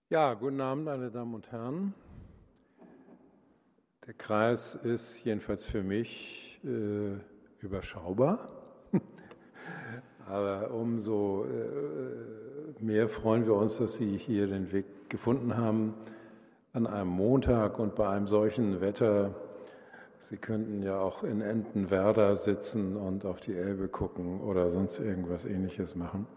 Ja, guten Abend, meine Damen und Herren. Der Kreis ist jedenfalls für mich überschaubar, aber umso mehr freuen wir uns, dass Sie hier den Weg gefunden haben an einem Montag und bei einem solchen Wetter. Sie könnten ja auch in Entenwerder sitzen und auf die Elbe gucken oder sonst irgendwas Ähnliches machen.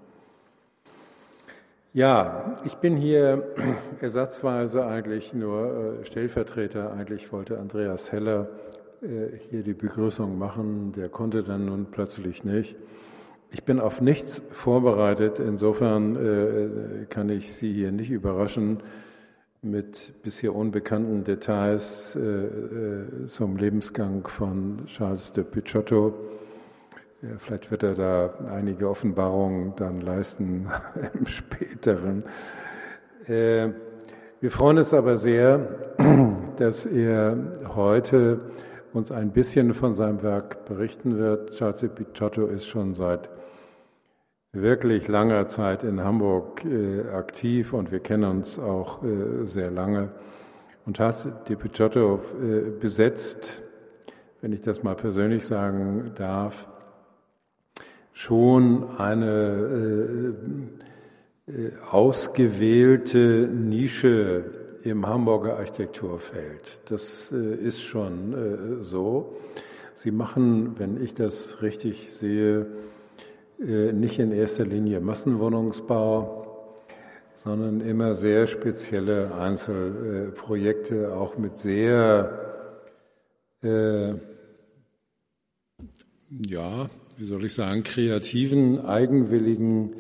Ja, ich bin hier ersatzweise eigentlich nur Stellvertreter. Eigentlich wollte Andreas Heller hier die Begrüßung machen, der konnte dann nun plötzlich nicht. Ich bin auf nichts vorbereitet, insofern kann ich Sie hier nicht überraschen mit bisher unbekannten Details zum Lebensgang von Charles de Picciotto. Ja, vielleicht wird er da einige Offenbarungen dann leisten im Späteren. Wir freuen uns aber sehr, dass er heute uns ein bisschen von seinem Werk berichten wird. Charles de Picciotto ist schon seit wirklich langer Zeit in Hamburg aktiv und wir kennen uns auch sehr lange. Und Charles de Picciotto besetzt, wenn ich das mal persönlich sagen darf, schon eine ausgewählte Nische im Hamburger Architekturfeld. Das ist schon so. Sie machen, wenn ich das richtig sehe, nicht in erster Linie Massenwohnungsbau, sondern immer sehr spezielle Einzelprojekte, auch mit sehr, wie soll ich sagen, kreativen, eigenwilligen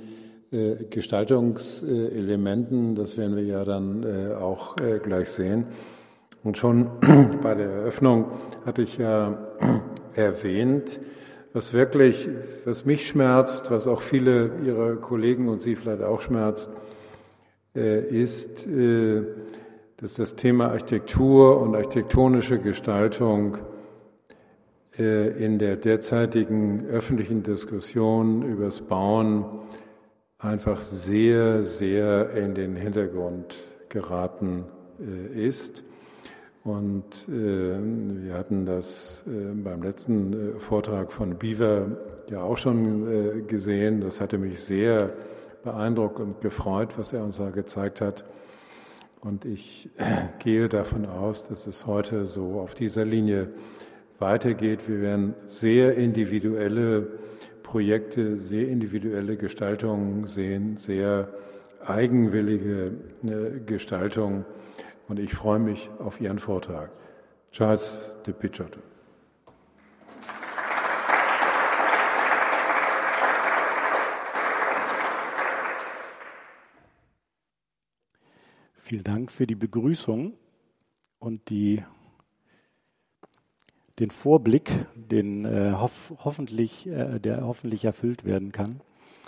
Gestaltungselementen. Das werden wir ja dann auch gleich sehen. Und schon bei der Eröffnung hatte ich ja erwähnt, was mich schmerzt, was auch viele Ihrer Kollegen und Sie vielleicht auch schmerzt, ist, dass das Thema Architektur und architektonische Gestaltung in der derzeitigen öffentlichen Diskussion übers Bauen einfach sehr, sehr in den Hintergrund geraten ist. Und wir hatten das beim letzten Vortrag von Beaver ja auch schon gesehen. Das hatte mich sehr beeindruckt und gefreut, was er uns da gezeigt hat. Und ich gehe davon aus, dass es heute so auf dieser Linie weitergeht. Wir werden sehr individuelle Projekte, sehr individuelle Gestaltungen sehen, sehr eigenwillige Gestaltung. Und ich freue mich auf Ihren Vortrag. Charles de Picciotto. Vielen Dank für die Begrüßung und den Vorblick, der hoffentlich erfüllt werden kann.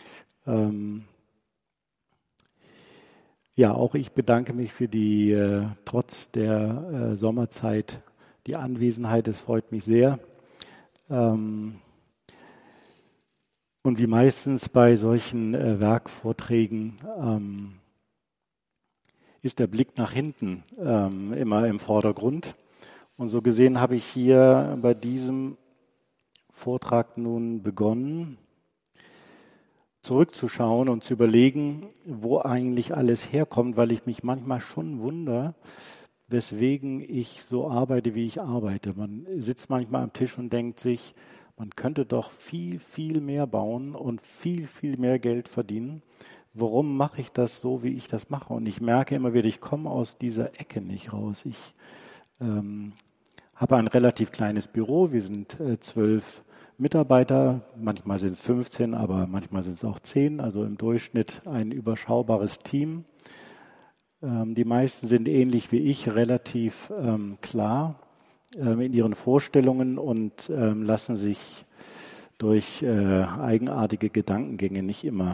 Ja, auch ich bedanke mich für die, trotz der Sommerzeit, die Anwesenheit. Es freut mich sehr. Und wie meistens bei solchen Werkvorträgen ist der Blick nach hinten immer im Vordergrund. Und so gesehen habe ich hier bei diesem Vortrag nun begonnen, zurückzuschauen und zu überlegen, wo eigentlich alles herkommt, weil ich mich manchmal schon wundere, weswegen ich so arbeite, wie ich arbeite. Man sitzt manchmal am Tisch und denkt sich, man könnte doch viel, viel mehr bauen und viel, viel mehr Geld verdienen. Warum mache ich das so, wie ich das mache? Und ich merke immer wieder, ich komme aus dieser Ecke nicht raus. Ich habe ein relativ kleines Büro. Wir sind 12 Mitarbeiter. Manchmal sind es 15, aber manchmal sind es auch 10. Also im Durchschnitt ein überschaubares Team. Die meisten sind ähnlich wie ich relativ klar in ihren Vorstellungen und lassen sich durch eigenartige Gedankengänge nicht immer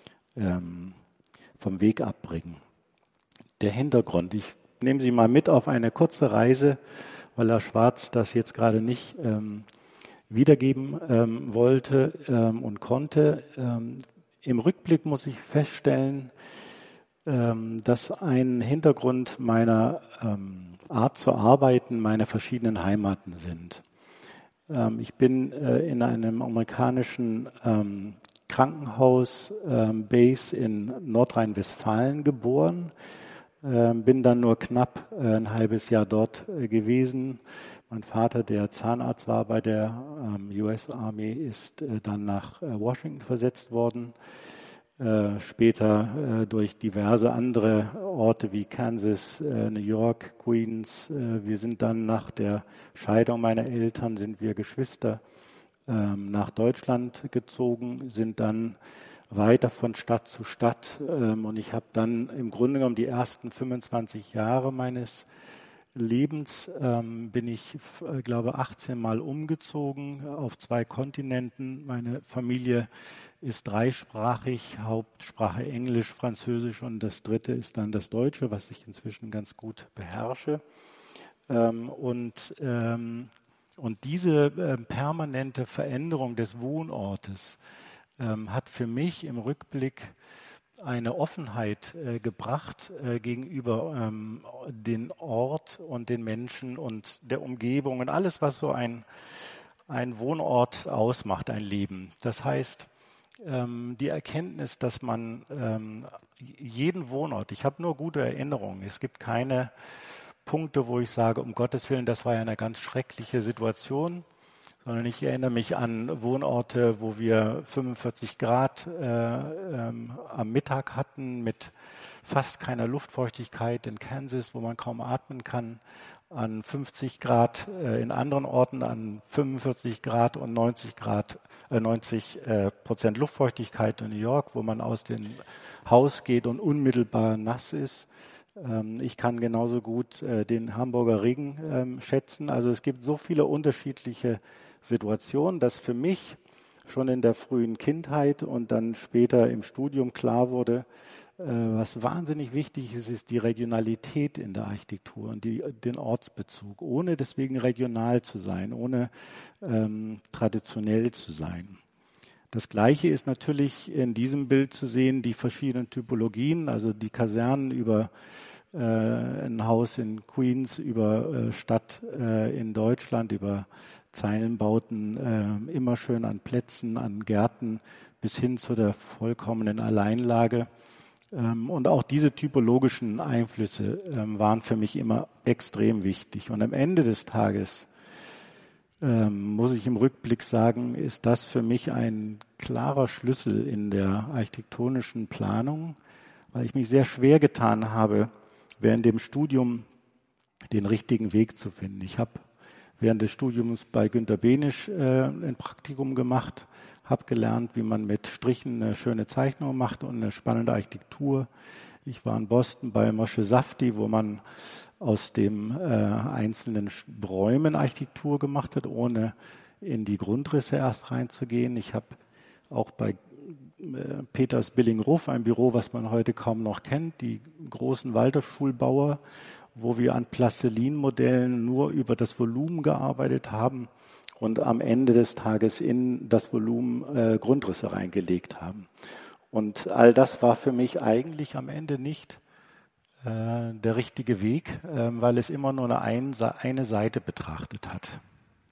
vom Weg abbringen. Der Hintergrund. Ich nehme Sie mal mit auf eine kurze Reise, weil Herr Schwarz das jetzt gerade nicht wiedergeben wollte und konnte. Im Rückblick muss ich feststellen, das ein Hintergrund meiner Art zu arbeiten, meine verschiedenen Heimaten sind. Ich bin in einem amerikanischen Krankenhaus Base in Nordrhein-Westfalen geboren, bin dann nur knapp ein halbes Jahr dort gewesen. Mein Vater, der Zahnarzt war bei der US Army, ist dann nach Washington versetzt worden. Später durch diverse andere Orte wie Kansas, New York, Queens. Wir sind dann nach der Scheidung meiner Eltern, sind wir Geschwister nach Deutschland gezogen, sind dann weiter von Stadt zu Stadt. Und ich habe dann im Grunde genommen die ersten 25 Jahre meines Lebens bin ich, glaube 18 Mal umgezogen auf 2 Kontinenten. Meine Familie ist dreisprachig, Hauptsprache Englisch, Französisch und das dritte ist dann das Deutsche, was ich inzwischen ganz gut beherrsche. Und diese permanente Veränderung des Wohnortes hat für mich im Rückblick eine Offenheit gebracht gegenüber den Ort und den Menschen und der Umgebung und alles, was so ein Wohnort ausmacht, ein Leben. Das heißt, die Erkenntnis, dass man jeden Wohnort, ich habe nur gute Erinnerungen, es gibt keine Punkte, wo ich sage, um Gottes Willen, das war ja eine ganz schreckliche Situation, sondern ich erinnere mich an Wohnorte, wo wir 45 Grad am Mittag hatten mit fast keiner Luftfeuchtigkeit in Kansas, wo man kaum atmen kann, an 50 Grad in anderen Orten, an 45 Grad und 90% Luftfeuchtigkeit in New York, wo man aus dem Haus geht und unmittelbar nass ist. Ich kann genauso gut den Hamburger Regen schätzen. Also es gibt so viele unterschiedliche Situationen, dass für mich schon in der frühen Kindheit und dann später im Studium klar wurde, was wahnsinnig wichtig ist, ist die Regionalität in der Architektur und den Ortsbezug, ohne deswegen regional zu sein, ohne traditionell zu sein. Das Gleiche ist natürlich in diesem Bild zu sehen, die verschiedenen Typologien, also die Kasernen über ein Haus in Queens, über Stadt in Deutschland, über Zeilenbauten, immer schön an Plätzen, an Gärten bis hin zu der vollkommenen Alleinlage. Und auch diese typologischen Einflüsse waren für mich immer extrem wichtig. Und am Ende des Tages muss ich im Rückblick sagen, ist das für mich ein klarer Schlüssel in der architektonischen Planung, weil ich mich sehr schwer getan habe, während dem Studium den richtigen Weg zu finden. Ich habe während des Studiums bei Günter Behnisch ein Praktikum gemacht, habe gelernt, wie man mit Strichen eine schöne Zeichnung macht und eine spannende Architektur. Ich war in Boston bei Moshe Safdie, wo man aus dem einzelnen Räumen Architektur gemacht hat, ohne in die Grundrisse erst reinzugehen. Ich habe auch bei Peters Billing-Ruff, ein Büro, was man heute kaum noch kennt, die großen Waldorfschulbauer, wo wir an Plastilin-Modellen nur über das Volumen gearbeitet haben und am Ende des Tages in das Volumen Grundrisse reingelegt haben. Und all das war für mich eigentlich am Ende nicht der richtige Weg, weil es immer nur eine Seite betrachtet hat.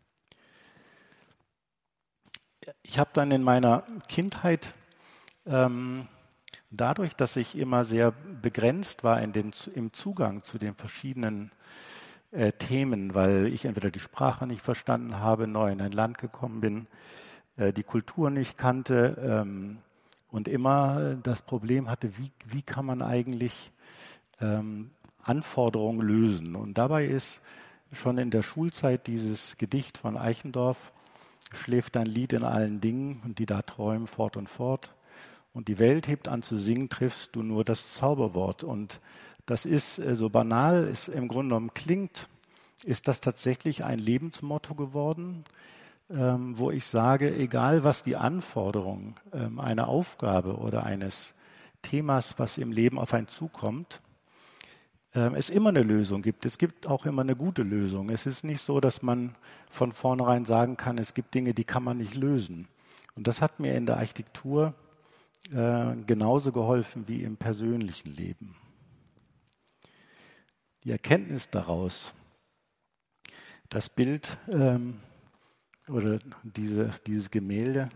Ich habe dann in meiner Kindheit dadurch, dass ich immer sehr begrenzt war im Zugang zu den verschiedenen Themen, weil ich entweder die Sprache nicht verstanden habe, neu in ein Land gekommen bin, die Kultur nicht kannte und immer das Problem hatte, wie kann man eigentlich Anforderungen lösen. Und dabei ist schon in der Schulzeit dieses Gedicht von Eichendorff, schläft dein Lied in allen Dingen und die da träumen fort und fort. Und die Welt hebt an zu singen, triffst du nur das Zauberwort. Und das ist, so banal es im Grunde genommen klingt, ist das tatsächlich ein Lebensmotto geworden, wo ich sage, egal was die Anforderung einer Aufgabe oder eines Themas, was im Leben auf einen zukommt, es immer eine Lösung gibt. Es gibt auch immer eine gute Lösung. Es ist nicht so, dass man von vornherein sagen kann, es gibt Dinge, die kann man nicht lösen. Und das hat mir in der Architektur genauso geholfen wie im persönlichen Leben. Die Erkenntnis daraus, das Bild oder dieses Gemälde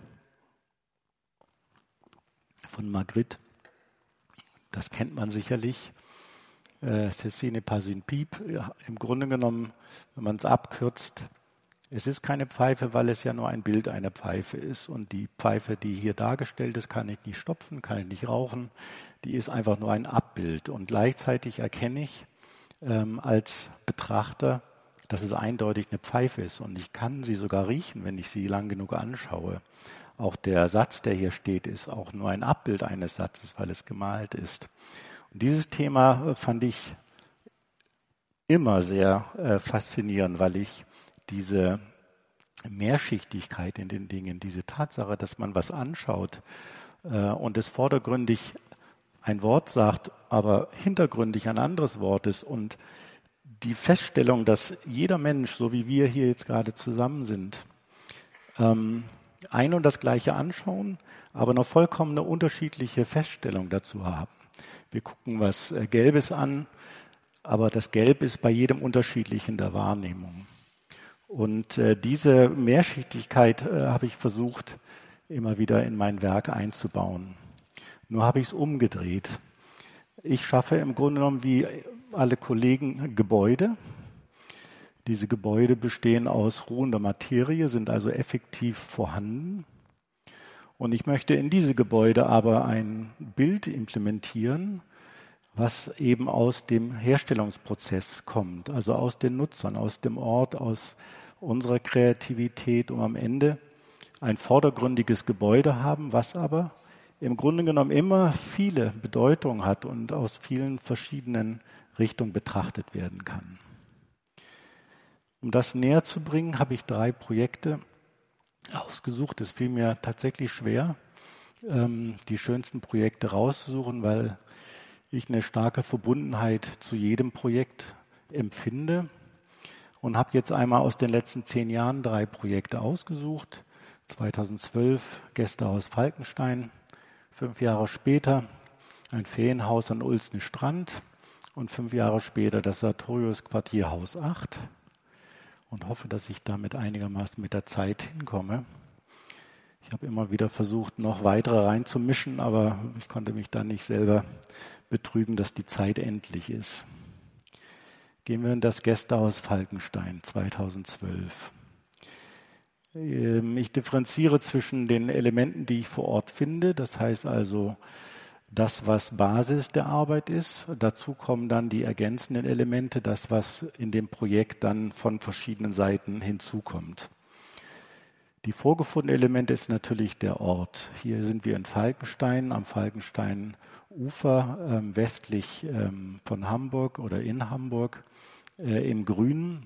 von Magritte, das kennt man sicherlich. Ceci n'est pas une pipe. Ja, im Grunde genommen, wenn man es abkürzt, es ist keine Pfeife, weil es ja nur ein Bild einer Pfeife ist. Und die Pfeife, die hier dargestellt ist, kann ich nicht stopfen, kann ich nicht rauchen. Die ist einfach nur ein Abbild. Und gleichzeitig erkenne ich als Betrachter, dass es eindeutig eine Pfeife ist. Und ich kann sie sogar riechen, wenn ich sie lang genug anschaue. Auch der Satz, der hier steht, ist auch nur ein Abbild eines Satzes, weil es gemalt ist. Und dieses Thema fand ich immer sehr faszinierend, weil ich diese Mehrschichtigkeit in den Dingen, diese Tatsache, dass man was anschaut und es vordergründig ein Wort sagt, aber hintergründig ein anderes Wort ist und die Feststellung, dass jeder Mensch, so wie wir hier jetzt gerade zusammen sind, ein und das Gleiche anschauen, aber eine vollkommen unterschiedliche Feststellung dazu haben. Wir gucken was Gelbes an, aber das Gelb ist bei jedem unterschiedlich in der Wahrnehmung. Und diese Mehrschichtigkeit habe ich versucht, immer wieder in mein Werk einzubauen. Nur habe ich es umgedreht. Ich schaffe im Grunde genommen wie alle Kollegen Gebäude. Diese Gebäude bestehen aus ruhender Materie, sind also effektiv vorhanden. Und ich möchte in diese Gebäude aber ein Bild implementieren, was eben aus dem Herstellungsprozess kommt, also aus den Nutzern, aus dem Ort, aus unserer Kreativität, um am Ende ein vordergründiges Gebäude haben, was aber im Grunde genommen immer viele Bedeutungen hat und aus vielen verschiedenen Richtungen betrachtet werden kann. Um das näher zu bringen, habe ich 3 Projekte ausgesucht. Es fiel mir tatsächlich schwer, die schönsten Projekte rauszusuchen, weil ich eine starke Verbundenheit zu jedem Projekt empfinde und habe jetzt einmal aus den letzten 10 Jahren 3 Projekte ausgesucht. 2012 Gästehaus Falkenstein, 5 Jahre später ein Ferienhaus an Ulsny-Strand und 5 Jahre später das Sartorius Quartier Haus 8 und hoffe, dass ich damit einigermaßen mit der Zeit hinkomme. Ich habe immer wieder versucht, noch weitere reinzumischen, aber ich konnte mich dann nicht selber betrügen, dass die Zeit endlich ist. Gehen wir in das Gästehaus Falkenstein 2012. Ich differenziere zwischen den Elementen, die ich vor Ort finde, das heißt also das, was Basis der Arbeit ist. Dazu kommen dann die ergänzenden Elemente, das, was in dem Projekt dann von verschiedenen Seiten hinzukommt. Die vorgefundene Elemente ist natürlich der Ort. Hier sind wir in Falkenstein, am Falkenstein-Ufer, westlich von Hamburg oder in Hamburg, im Grünen.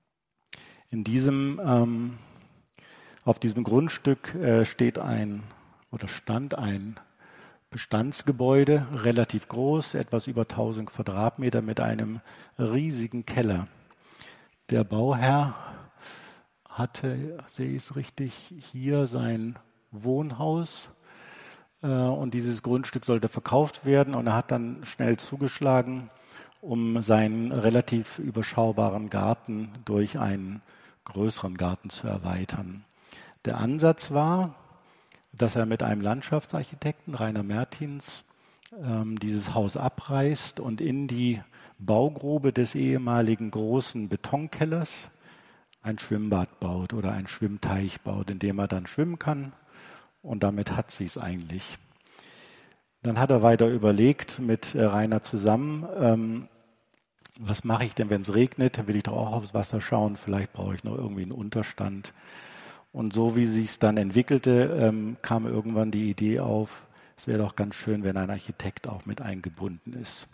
Auf diesem Grundstück stand ein Bestandsgebäude, relativ groß, etwas über 1000 Quadratmeter mit einem riesigen Keller. Der Bauherr hatte, sehe ich es richtig, hier sein Wohnhaus und dieses Grundstück sollte verkauft werden und er hat dann schnell zugeschlagen, um seinen relativ überschaubaren Garten durch einen größeren Garten zu erweitern. Der Ansatz war, dass er mit einem Landschaftsarchitekten, Rainer Mertins, dieses Haus abreißt und in die Baugrube des ehemaligen großen Betonkellers ein Schwimmbad baut oder einen Schwimmteich baut, in dem er dann schwimmen kann. Und damit hat sie es eigentlich. Dann hat er weiter überlegt mit Rainer zusammen, was mache ich denn, wenn es regnet? Will ich doch auch aufs Wasser schauen, vielleicht brauche ich noch irgendwie einen Unterstand. Und so wie sich es dann entwickelte, kam irgendwann die Idee auf, es wäre doch ganz schön, wenn ein Architekt auch mit eingebunden ist.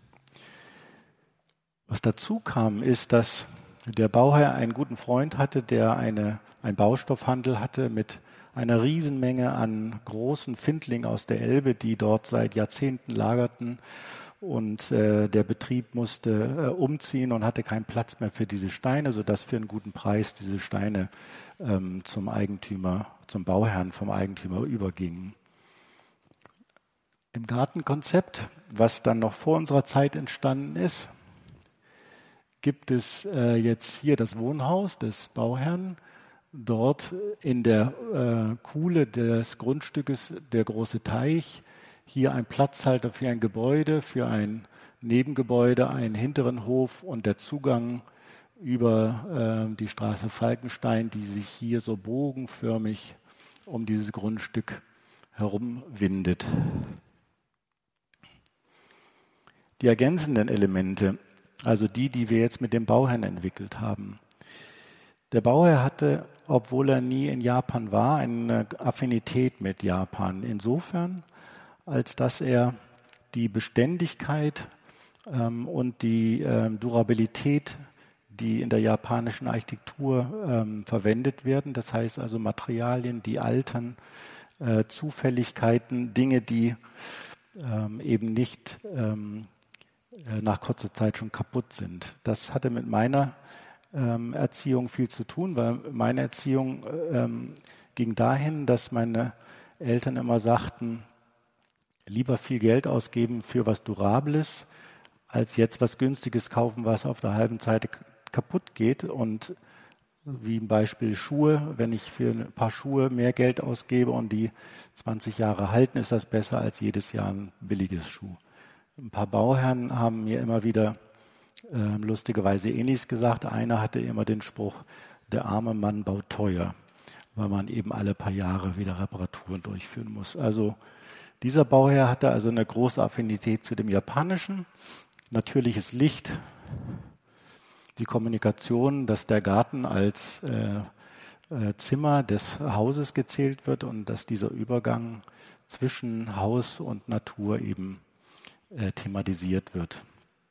Was dazu kam, ist, dass der Bauherr einen guten Freund hatte, der einen Baustoffhandel hatte mit einer Riesenmenge an großen Findlingen aus der Elbe, die dort seit Jahrzehnten lagerten. Und der Betrieb musste umziehen und hatte keinen Platz mehr für diese Steine, sodass für einen guten Preis diese Steine zum Bauherrn vom Eigentümer übergingen. Im Gartenkonzept, was dann noch vor unserer Zeit entstanden ist, gibt es jetzt hier das Wohnhaus des Bauherrn. Dort in der Kuhle des Grundstückes der große Teich. Hier ein Platzhalter für ein Gebäude, für ein Nebengebäude, einen hinteren Hof und der Zugang über die Straße Falkenstein, die sich hier so bogenförmig um dieses Grundstück herum windet. Die ergänzenden Elemente, also die wir jetzt mit dem Bauherrn entwickelt haben. Der Bauherr hatte, obwohl er nie in Japan war, eine Affinität mit Japan. Insofern, als dass er die Beständigkeit und die Durabilität, die in der japanischen Architektur verwendet werden, das heißt also Materialien, die altern, Zufälligkeiten, Dinge, die eben nicht nach kurzer Zeit schon kaputt sind. Das hatte mit meiner Erziehung viel zu tun, weil meine Erziehung ging dahin, dass meine Eltern immer sagten, lieber viel Geld ausgeben für was Durables, als jetzt was Günstiges kaufen, was auf der halben Seite kaputt geht. Und wie im Beispiel Schuhe, wenn ich für ein paar Schuhe mehr Geld ausgebe und die 20 Jahre halten, ist das besser als jedes Jahr ein billiges Schuh. Ein paar Bauherren haben mir immer wieder lustigerweise Ähnliches gesagt. Einer hatte immer den Spruch, der arme Mann baut teuer, weil man eben alle paar Jahre wieder Reparaturen durchführen muss. Also dieser Bauherr hatte also eine große Affinität zu dem Japanischen. Natürliches Licht, die Kommunikation, dass der Garten als Zimmer des Hauses gezählt wird und dass dieser Übergang zwischen Haus und Natur eben thematisiert wird.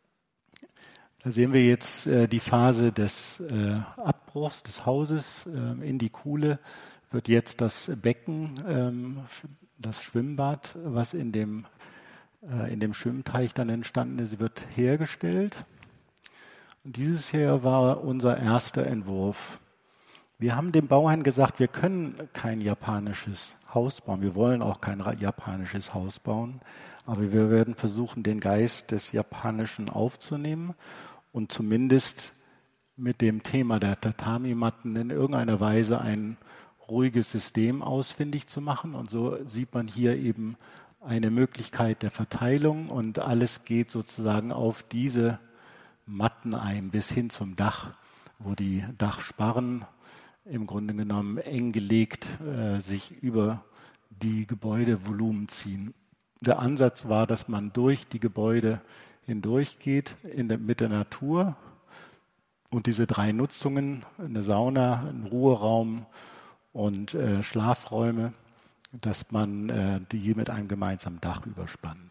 Da sehen wir jetzt die Phase des Abbruchs des Hauses. In die Kuhle wird jetzt das Becken, das Schwimmbad, was in dem Schwimmteich dann entstanden ist, wird hergestellt. Und dieses hier war unser erster Entwurf. Wir haben dem Bauherrn gesagt, wir können kein japanisches Haus bauen. Wir wollen auch kein japanisches Haus bauen. Aber wir werden versuchen, den Geist des Japanischen aufzunehmen und zumindest mit dem Thema der Tatami-Matten in irgendeiner Weise ein ruhiges System ausfindig zu machen. Und so sieht man hier eben eine Möglichkeit der Verteilung und alles geht sozusagen auf diese Matten ein, bis hin zum Dach, wo die Dachsparren im Grunde genommen eng gelegt sich über die Gebäudevolumen ziehen. Der Ansatz war, dass man durch die Gebäude hindurchgeht mit der Natur und diese drei Nutzungen, eine Sauna, ein Ruheraum und Schlafräume, dass man die mit einem gemeinsamen Dach überspannt.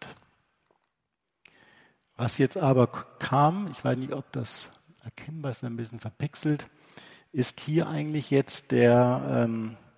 Was jetzt aber kam, ich weiß nicht, ob das erkennbar ist, ein bisschen verpixelt, ist hier eigentlich jetzt der,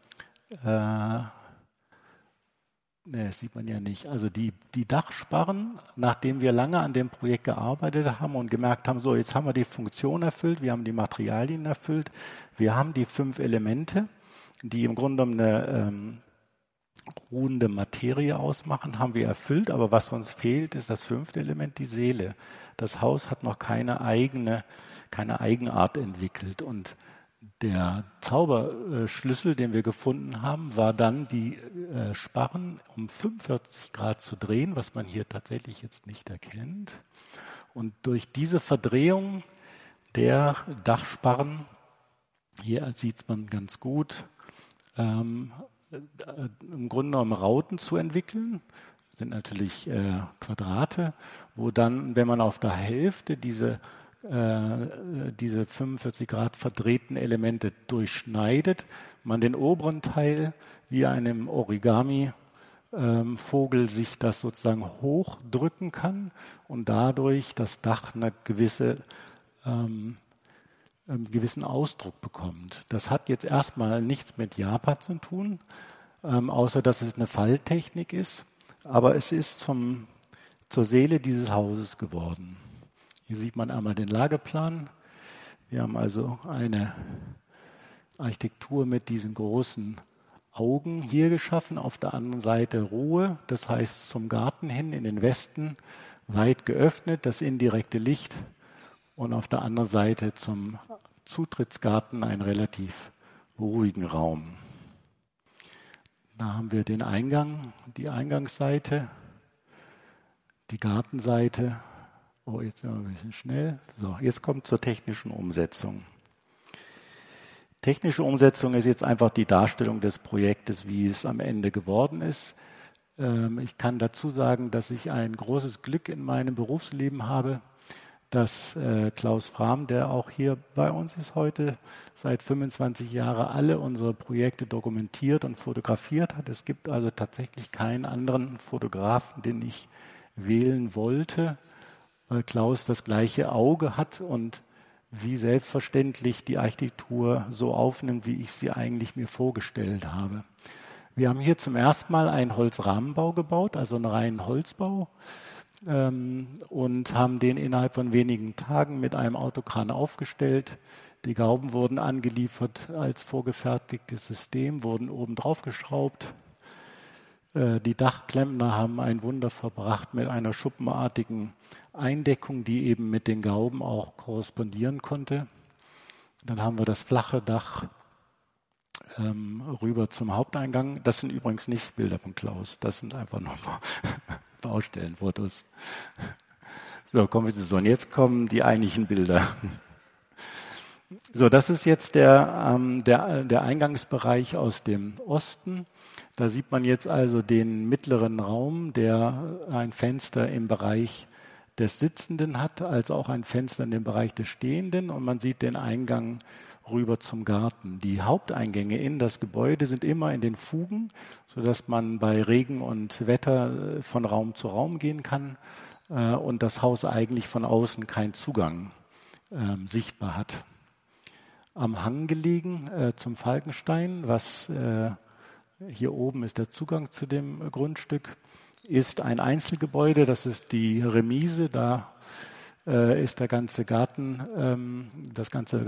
das sieht man ja nicht, also die Dachsparren, nachdem wir lange an dem Projekt gearbeitet haben und gemerkt haben, so jetzt haben wir die Funktion erfüllt, wir haben die Materialien erfüllt, wir haben die 5 Elemente, die im Grunde genommen eine ruhende Materie ausmachen, haben wir erfüllt, aber was uns fehlt, ist das 5. Element, die Seele. Das Haus hat noch keine Eigenart entwickelt und der Zauberschlüssel, den wir gefunden haben, war dann, die Sparren um 45 Grad zu drehen, was man hier tatsächlich jetzt nicht erkennt. Und durch diese Verdrehung der Dachsparren, hier sieht man ganz gut, im Grunde genommen Rauten zu entwickeln, das sind natürlich Quadrate, wo dann, wenn man auf der Hälfte diese 45 Grad verdrehten Elemente durchschneidet, man den oberen Teil wie einem Origami-Vogel sich das sozusagen hochdrücken kann und dadurch das Dach einen gewissen Ausdruck bekommt. Das hat jetzt erstmal nichts mit Japan zu tun, außer dass es eine Falltechnik ist, aber es ist zur Seele dieses Hauses geworden. Hier sieht man einmal den Lageplan. Wir haben also eine Architektur mit diesen großen Augen hier geschaffen, auf der anderen Seite Ruhe, das heißt zum Garten hin in den Westen weit geöffnet, das indirekte Licht, und auf der anderen Seite zum Zutrittsgarten einen relativ ruhigen Raum. Da haben wir den Eingang, die Eingangsseite, die Gartenseite. Oh, jetzt sind wir ein bisschen schnell. So, jetzt kommt zur technischen Umsetzung. Technische Umsetzung ist jetzt einfach die Darstellung des Projektes, wie es am Ende geworden ist. Ich kann dazu sagen, dass ich ein großes Glück in meinem Berufsleben habe, dass Klaus Frahm, der auch hier bei uns ist heute, seit 25 Jahren alle unsere Projekte dokumentiert und fotografiert hat. Es gibt also tatsächlich keinen anderen Fotografen, den ich wählen wollte, weil Klaus das gleiche Auge hat und wie selbstverständlich die Architektur so aufnimmt, wie ich sie eigentlich mir vorgestellt habe. Wir haben hier zum ersten Mal einen Holzrahmenbau gebaut, also einen reinen Holzbau, und haben den innerhalb von wenigen Tagen mit einem Autokran aufgestellt. Die Gauben wurden angeliefert als vorgefertigtes System, wurden oben drauf geschraubt. Die Dachklempner haben ein Wunder verbracht mit einer schuppenartigen Eindeckung, die eben mit den Gauben auch korrespondieren konnte. Dann haben wir das flache Dach rüber zum Haupteingang. Das sind übrigens nicht Bilder von Klaus, das sind einfach nur Baustellenfotos. So, und jetzt kommen die eigentlichen Bilder. So, das ist jetzt der Eingangsbereich aus dem Osten. Da sieht man jetzt also den mittleren Raum, der ein Fenster im Bereich des Sitzenden hat, als auch ein Fenster in dem Bereich des Stehenden, und man sieht den Eingang rüber zum Garten. Die Haupteingänge in das Gebäude sind immer in den Fugen, sodass man bei Regen und Wetter von Raum zu Raum gehen kann und das Haus eigentlich von außen keinen Zugang sichtbar hat. Am Hang gelegen zum Falkenstein, was hier oben ist der Zugang zu dem Grundstück, ist ein Einzelgebäude, das ist die Remise, da ist der ganze Garten, das ganze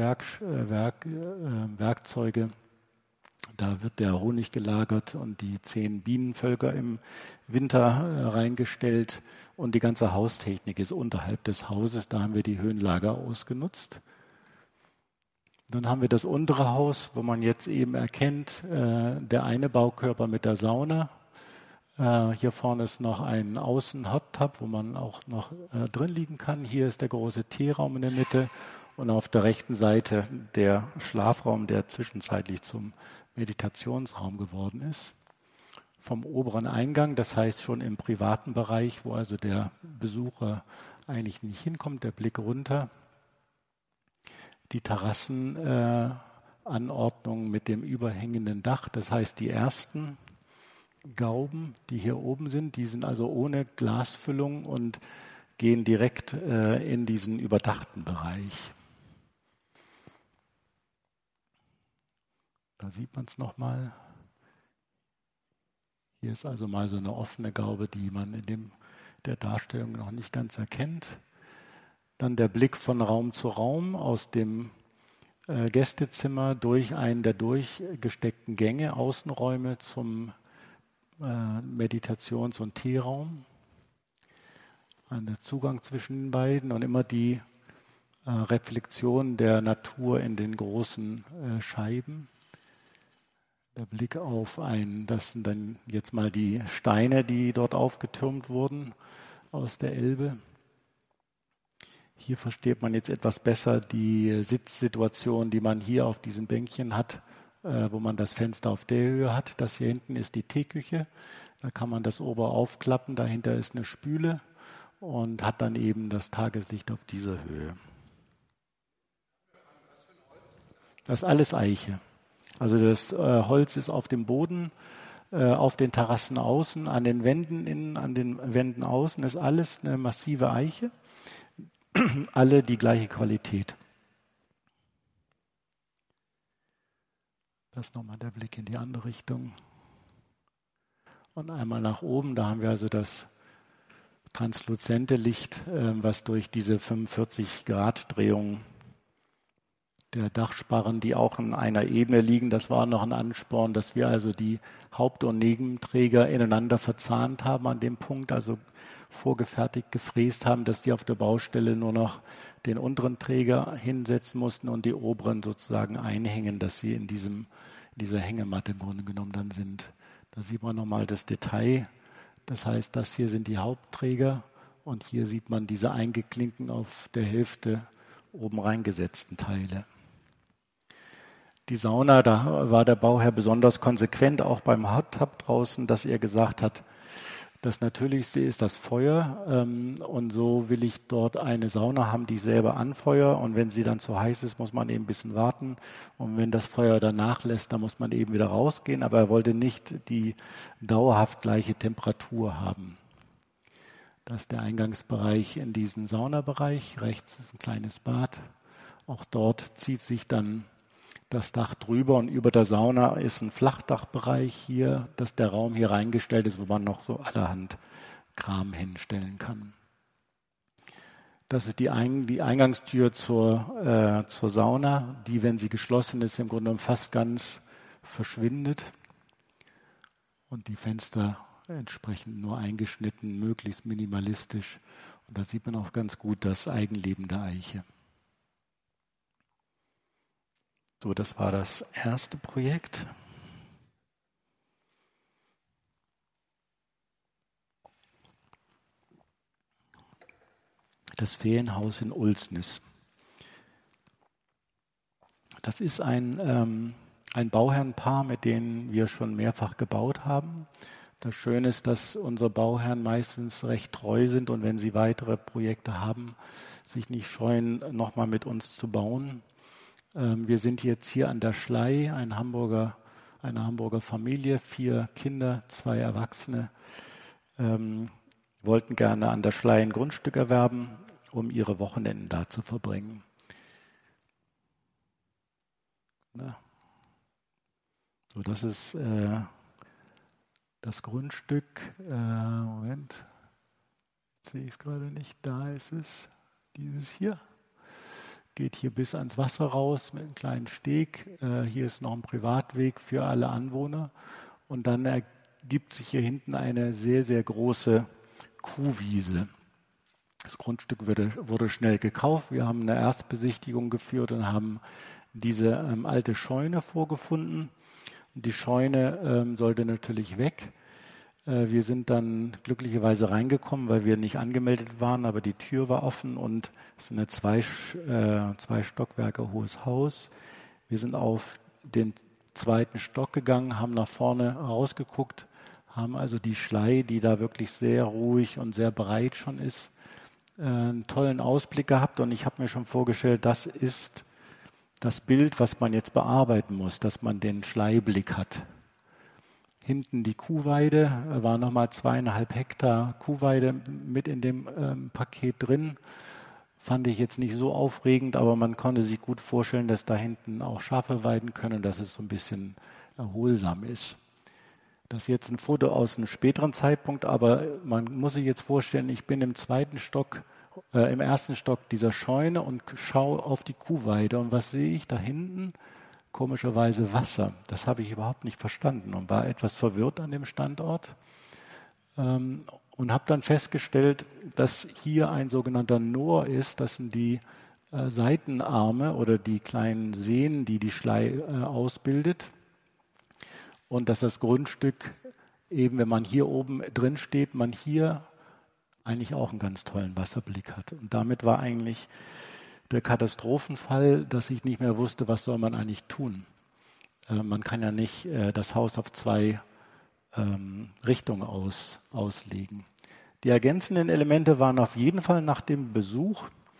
Werkzeuge. Da wird der Honig gelagert und die 10 Bienenvölker im Winter reingestellt, und die ganze Haustechnik ist unterhalb des Hauses. Da haben wir die Höhenlager ausgenutzt. Dann haben wir das untere Haus, wo man jetzt eben erkennt, der eine Baukörper mit der Sauna. Hier vorne ist noch ein Außen-Hot-Tub, wo man auch noch drin liegen kann. Hier ist der große Teeraum in der Mitte und auf der rechten Seite der Schlafraum, der zwischenzeitlich zum Meditationsraum geworden ist. Vom oberen Eingang, das heißt schon im privaten Bereich, wo also der Besucher eigentlich nicht hinkommt, der Blick runter. Die Terrassenanordnung mit dem überhängenden Dach, das heißt die ersten Gauben, die hier oben sind, die sind also ohne Glasfüllung und gehen direkt in diesen überdachten Bereich. Da sieht man es nochmal. Hier ist also mal so eine offene Gaube, die man in der Darstellung noch nicht ganz erkennt. Dann der Blick von Raum zu Raum aus dem Gästezimmer durch einen der durchgesteckten Gänge, Außenräume zum Meditations- und Teeraum. Ein Zugang zwischen den beiden und immer die Reflexion der Natur in den großen Scheiben. Der Blick auf das sind dann jetzt mal die Steine, die dort aufgetürmt wurden aus der Elbe. Hier versteht man jetzt etwas besser die Sitzsituation, die man hier auf diesen Bänkchen hat, wo man das Fenster auf der Höhe hat. Das hier hinten ist die Teeküche. Da kann man das Ober aufklappen. Dahinter ist eine Spüle und hat dann eben das Tageslicht auf dieser Höhe. Das ist alles Eiche. Also das Holz ist auf dem Boden, auf den Terrassen außen, an den Wänden innen, an den Wänden außen ist alles eine massive Eiche. Alle die gleiche Qualität. Das ist nochmal der Blick in die andere Richtung. Und einmal nach oben, da haben wir also das transluzente Licht, was durch diese 45-Grad-Drehung der Dachsparren, die auch in einer Ebene liegen. Das war noch ein Ansporn, dass wir also die Haupt- und Nebenträger ineinander verzahnt haben an dem Punkt, also vorgefertigt gefräst haben, dass die auf der Baustelle nur noch den unteren Träger hinsetzen mussten und die oberen sozusagen einhängen, dass sie in dieser Hängematte im Grunde genommen dann sind. Da sieht man nochmal das Detail. Das heißt, das hier sind die Hauptträger und hier sieht man diese eingeklinkten auf der Hälfte oben reingesetzten Teile. Die Sauna, da war der Bauherr besonders konsequent, auch beim Hot Tub draußen, dass er gesagt hat, das Natürlichste ist das Feuer und so will ich dort eine Sauna haben, die ich selber anfeuere und wenn sie dann zu heiß ist, muss man eben ein bisschen warten und wenn das Feuer dann nachlässt, dann muss man eben wieder rausgehen, aber er wollte nicht die dauerhaft gleiche Temperatur haben. Das ist der Eingangsbereich in diesen Saunabereich, rechts ist ein kleines Bad, auch dort zieht sich dann das Dach drüber und über der Sauna ist ein Flachdachbereich hier, dass der Raum hier reingestellt ist, wo man noch so allerhand Kram hinstellen kann. Das ist die Eingangstür zur Sauna, die, wenn sie geschlossen ist, im Grunde fast ganz verschwindet und die Fenster entsprechend nur eingeschnitten, möglichst minimalistisch. Und da sieht man auch ganz gut das Eigenleben der Eiche. So, das war das erste Projekt. Das Ferienhaus in Ulsnis. Das ist ein Bauherrenpaar, mit denen wir schon mehrfach gebaut haben. Das Schöne ist, dass unsere Bauherren meistens recht treu sind und wenn sie weitere Projekte haben, sich nicht scheuen, nochmal mit uns zu bauen. Wir sind jetzt hier an der Schlei, eine Hamburger Familie, 4 Kinder, 2 Erwachsene, wollten gerne an der Schlei ein Grundstück erwerben, um ihre Wochenenden da zu verbringen. So, das ist das Grundstück. Moment, jetzt sehe ich es gerade nicht. Da ist es, dieses hier. Geht hier bis ans Wasser raus mit einem kleinen Steg. Hier ist noch ein Privatweg für alle Anwohner. Und dann ergibt sich hier hinten eine sehr, sehr große Kuhwiese. Das Grundstück wurde schnell gekauft. Wir haben eine Erstbesichtigung geführt und haben diese alte Scheune vorgefunden. Die Scheune sollte natürlich weg. Wir sind dann glücklicherweise reingekommen, weil wir nicht angemeldet waren, aber die Tür war offen und es ist ein 2 Stockwerke hohes Haus. Wir sind auf den 2. Stock gegangen, haben nach vorne rausgeguckt, haben also die Schlei, die da wirklich sehr ruhig und sehr breit schon ist, einen tollen Ausblick gehabt und ich habe mir schon vorgestellt, das ist das Bild, was man jetzt bearbeiten muss, dass man den Schleiblick hat. Hinten die Kuhweide, war nochmal 2,5 Hektar Kuhweide mit in dem Paket drin. Fand ich jetzt nicht so aufregend, aber man konnte sich gut vorstellen, dass da hinten auch Schafe weiden können, dass es so ein bisschen erholsam ist. Das ist jetzt ein Foto aus einem späteren Zeitpunkt, aber man muss sich jetzt vorstellen, ich bin im 2. Stock, im 1. Stock dieser Scheune und schaue auf die Kuhweide. Und was sehe ich da hinten? Komischerweise Wasser. Das habe ich überhaupt nicht verstanden und war etwas verwirrt an dem Standort und habe dann festgestellt, dass hier ein sogenannter Noor ist. Das sind die Seitenarme oder die kleinen Seen, die Schlei ausbildet und dass das Grundstück eben, wenn man hier oben drin steht, man hier eigentlich auch einen ganz tollen Wasserblick hat. Und damit war eigentlich der Katastrophenfall, dass ich nicht mehr wusste, was soll man eigentlich tun. Man kann ja nicht das Haus auf 2 Richtungen auslegen. Die ergänzenden Elemente waren auf jeden Fall nach dem Besuch,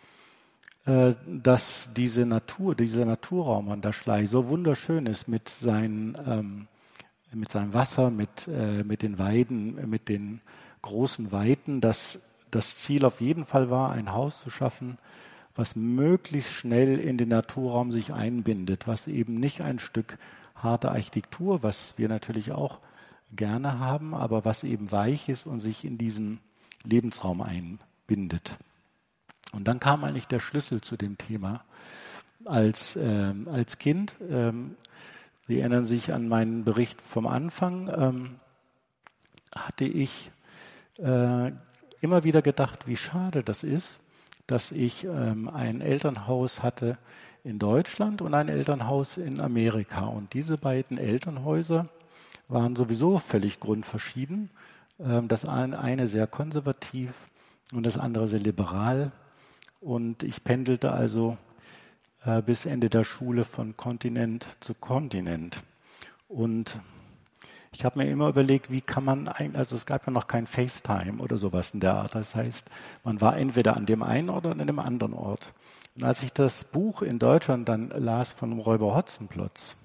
dass dieser Naturraum an der Schlei so wunderschön ist mit seinem Wasser, mit den Weiden, mit den großen Weiten, dass das Ziel auf jeden Fall war, ein Haus zu schaffen, was möglichst schnell in den Naturraum sich einbindet, was eben nicht ein Stück harte Architektur, was wir natürlich auch gerne haben, aber was eben weich ist und sich in diesen Lebensraum einbindet. Und dann kam eigentlich der Schlüssel zu dem Thema. als Kind, Sie erinnern sich an meinen Bericht vom Anfang, hatte ich immer wieder gedacht, wie schade das ist, dass ich ein Elternhaus hatte in Deutschland und ein Elternhaus in Amerika. Und diese beiden Elternhäuser waren sowieso völlig grundverschieden. Das eine sehr konservativ und das andere sehr liberal. Und ich pendelte also bis Ende der Schule von Kontinent zu Kontinent. Und ich habe mir immer überlegt, wie kann man also es gab ja noch kein FaceTime oder sowas in der Art. Das heißt, man war entweder an dem einen Ort oder an dem anderen Ort. Und als ich das Buch in Deutschland dann las von Räuber Hotzenplotz,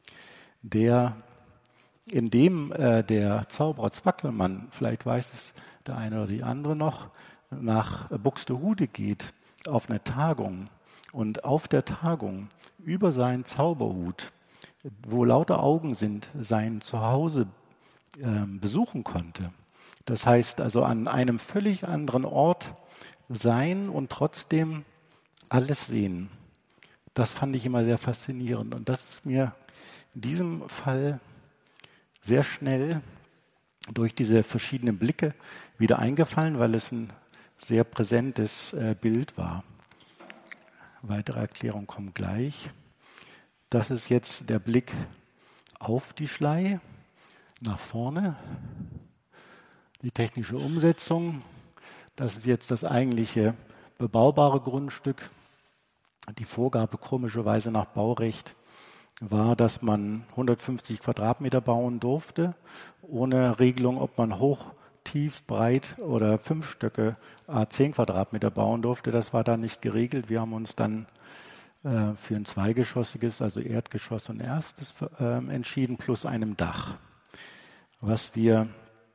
in dem der Zauberer Zwackelmann, vielleicht weiß es der eine oder die andere noch, nach Buxtehude geht auf eine Tagung und auf der Tagung über seinen Zauberhut, wo lauter Augen sind, sein Zuhause besuchen konnte. Das heißt also an einem völlig anderen Ort sein und trotzdem alles sehen. Das fand ich immer sehr faszinierend und das ist mir in diesem Fall sehr schnell durch diese verschiedenen Blicke wieder eingefallen, weil es ein sehr präsentes Bild war. Weitere Erklärungen kommen gleich. Das ist jetzt der Blick auf die Schlei, nach vorne. Die technische Umsetzung, das ist jetzt das eigentliche bebaubare Grundstück. Die Vorgabe komischerweise nach Baurecht war, dass man 150 Quadratmeter bauen durfte, ohne Regelung, ob man hoch, tief, breit oder 5 Stöcke 10 Quadratmeter bauen durfte. Das war da nicht geregelt. Wir haben uns dann für ein zweigeschossiges, also Erdgeschoss und erstes entschieden, plus einem Dach. Was wir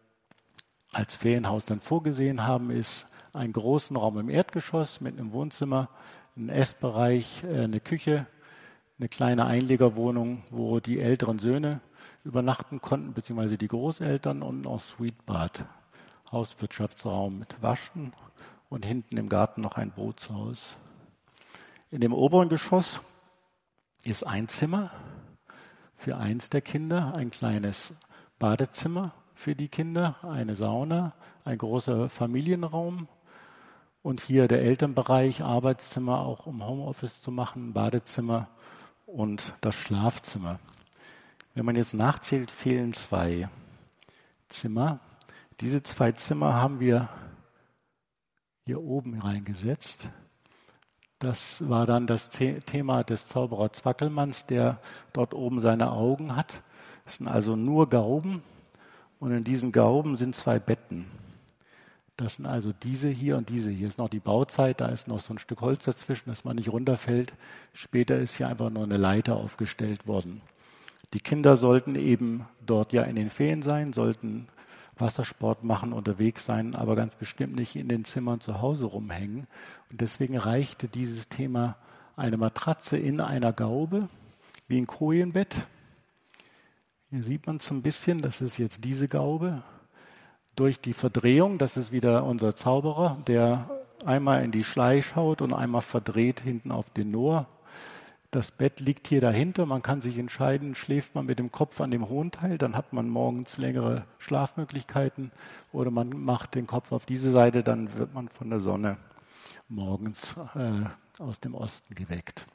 als Ferienhaus dann vorgesehen haben, ist einen großen Raum im Erdgeschoss mit einem Wohnzimmer, einem Essbereich, eine Küche, eine kleine Einlegerwohnung, wo die älteren Söhne übernachten konnten, beziehungsweise die Großeltern, und ein Ensuite-Bad, Hauswirtschaftsraum mit Waschen und hinten im Garten noch ein Bootshaus. In dem oberen Geschoss ist ein Zimmer für eins der Kinder, ein kleines Badezimmer für die Kinder, eine Sauna, ein großer Familienraum und hier der Elternbereich, Arbeitszimmer, auch um Homeoffice zu machen, Badezimmer und das Schlafzimmer. Wenn man jetzt nachzählt, fehlen 2 Zimmer. Diese 2 Zimmer haben wir hier oben reingesetzt. Das war dann das Thema des Zauberer Zwackelmanns, der dort oben seine Augen hat. Das sind also nur Gauben und in diesen Gauben sind 2 Betten. Das sind also diese hier und diese hier. Ist noch die Bauzeit, da ist noch so ein Stück Holz dazwischen, dass man nicht runterfällt. Später ist hier einfach nur eine Leiter aufgestellt worden. Die Kinder sollten eben dort ja in den Ferien sein, sollten Wassersport machen, unterwegs sein, aber ganz bestimmt nicht in den Zimmern zu Hause rumhängen. Und deswegen reichte dieses Thema eine Matratze in einer Gaube, wie ein Kojenbett. Hier sieht man es ein bisschen, das ist jetzt diese Gaube. Durch die Verdrehung, das ist wieder unser Zauberer, der einmal in die Schlei schaut und einmal verdreht hinten auf den Nohr. Das Bett liegt hier dahinter, man kann sich entscheiden, schläft man mit dem Kopf an dem hohen Teil, dann hat man morgens längere Schlafmöglichkeiten, oder man macht den Kopf auf diese Seite, dann wird man von der Sonne morgens aus dem Osten geweckt.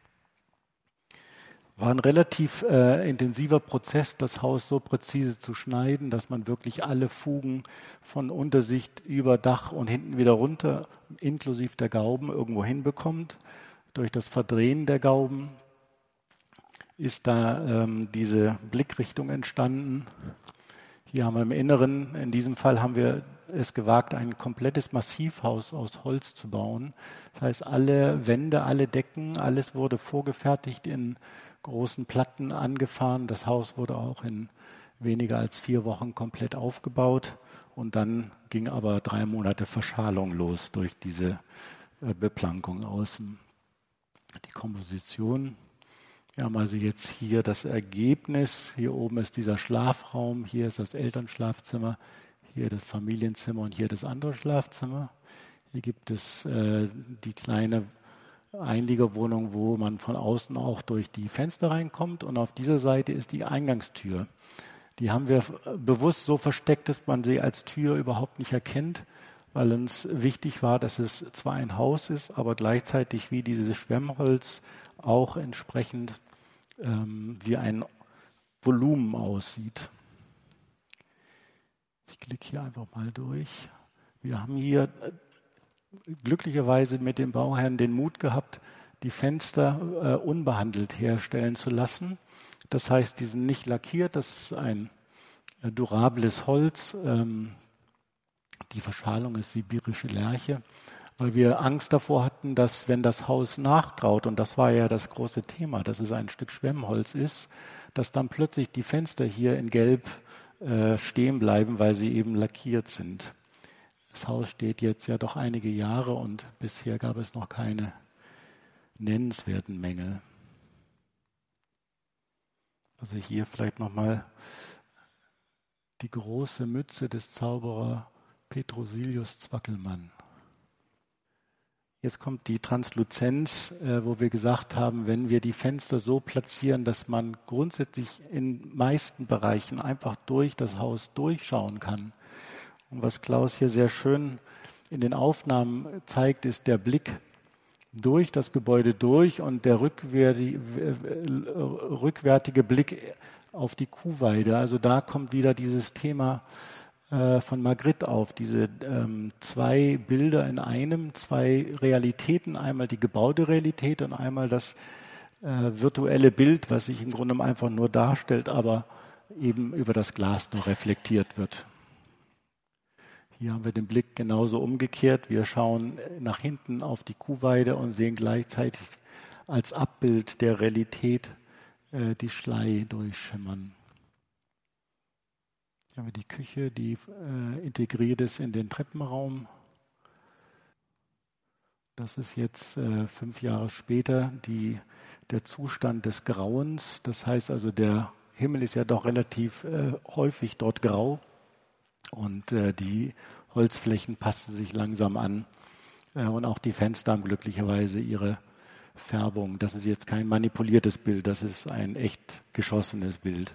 War ein relativ intensiver Prozess, das Haus so präzise zu schneiden, dass man wirklich alle Fugen von Untersicht über Dach und hinten wieder runter, inklusive der Gauben, irgendwo hinbekommt. Durch das Verdrehen der Gauben ist da diese Blickrichtung entstanden. Hier haben wir im Inneren, in diesem Fall haben wir es gewagt, ein komplettes Massivhaus aus Holz zu bauen. Das heißt, alle Wände, alle Decken, alles wurde vorgefertigt in großen Platten angefahren. Das Haus wurde auch in weniger als 4 Wochen komplett aufgebaut. Und dann ging aber 3 Monate Verschalung los durch diese Beplankung außen. Die Komposition. Wir haben also jetzt hier das Ergebnis. Hier oben ist dieser Schlafraum, hier ist das Elternschlafzimmer, hier das Familienzimmer und hier das andere Schlafzimmer. Hier gibt es die kleine Einliegerwohnung, wo man von außen auch durch die Fenster reinkommt. Und auf dieser Seite ist die Eingangstür. Die haben wir bewusst so versteckt, dass man sie als Tür überhaupt nicht erkennt, weil uns wichtig war, dass es zwar ein Haus ist, aber gleichzeitig wie dieses Schwemmholz auch entsprechend wie ein Volumen aussieht. Ich klicke hier einfach mal durch. Wir haben hier glücklicherweise mit dem Bauherrn den Mut gehabt, die Fenster unbehandelt herstellen zu lassen. Das heißt, die sind nicht lackiert, das ist ein durables Holz. Die Verschalung ist sibirische Lärche, weil wir Angst davor hatten, dass wenn das Haus nachgraut, und das war ja das große Thema, dass es ein Stück Schwemmholz ist, dass dann plötzlich die Fenster hier in Gelb stehen bleiben, weil sie eben lackiert sind. Das Haus steht jetzt ja doch einige Jahre und bisher gab es noch keine nennenswerten Mängel. Also hier vielleicht nochmal die große Mütze des Zauberer Petrosilius Zwackelmann. Jetzt kommt die Transluzenz, wo wir gesagt haben, wenn wir die Fenster so platzieren, dass man grundsätzlich in meisten Bereichen einfach durch das Haus durchschauen kann. Und was Klaus hier sehr schön in den Aufnahmen zeigt, ist der Blick durch das Gebäude durch und der rückwärtige Blick auf die Kuhweide. Also da kommt wieder dieses Thema von Magritte auf, diese zwei Bilder in einem, zwei Realitäten, einmal die gebaute Realität und einmal das virtuelle Bild, was sich im Grunde einfach nur darstellt, aber eben über das Glas nur reflektiert wird. Hier haben wir den Blick genauso umgekehrt. Wir schauen nach hinten auf die Kuhweide und sehen gleichzeitig als Abbild der Realität die Schlei durchschimmern. Hier haben wir die Küche, die integriert ist in den Treppenraum. Das ist jetzt 5 Jahre später der Zustand des Grauens. Das heißt also, der Himmel ist ja doch relativ häufig dort grau. Und die Holzflächen passen sich langsam an. Und auch die Fenster haben glücklicherweise ihre Färbung. Das ist jetzt kein manipuliertes Bild, das ist ein echt geschossenes Bild.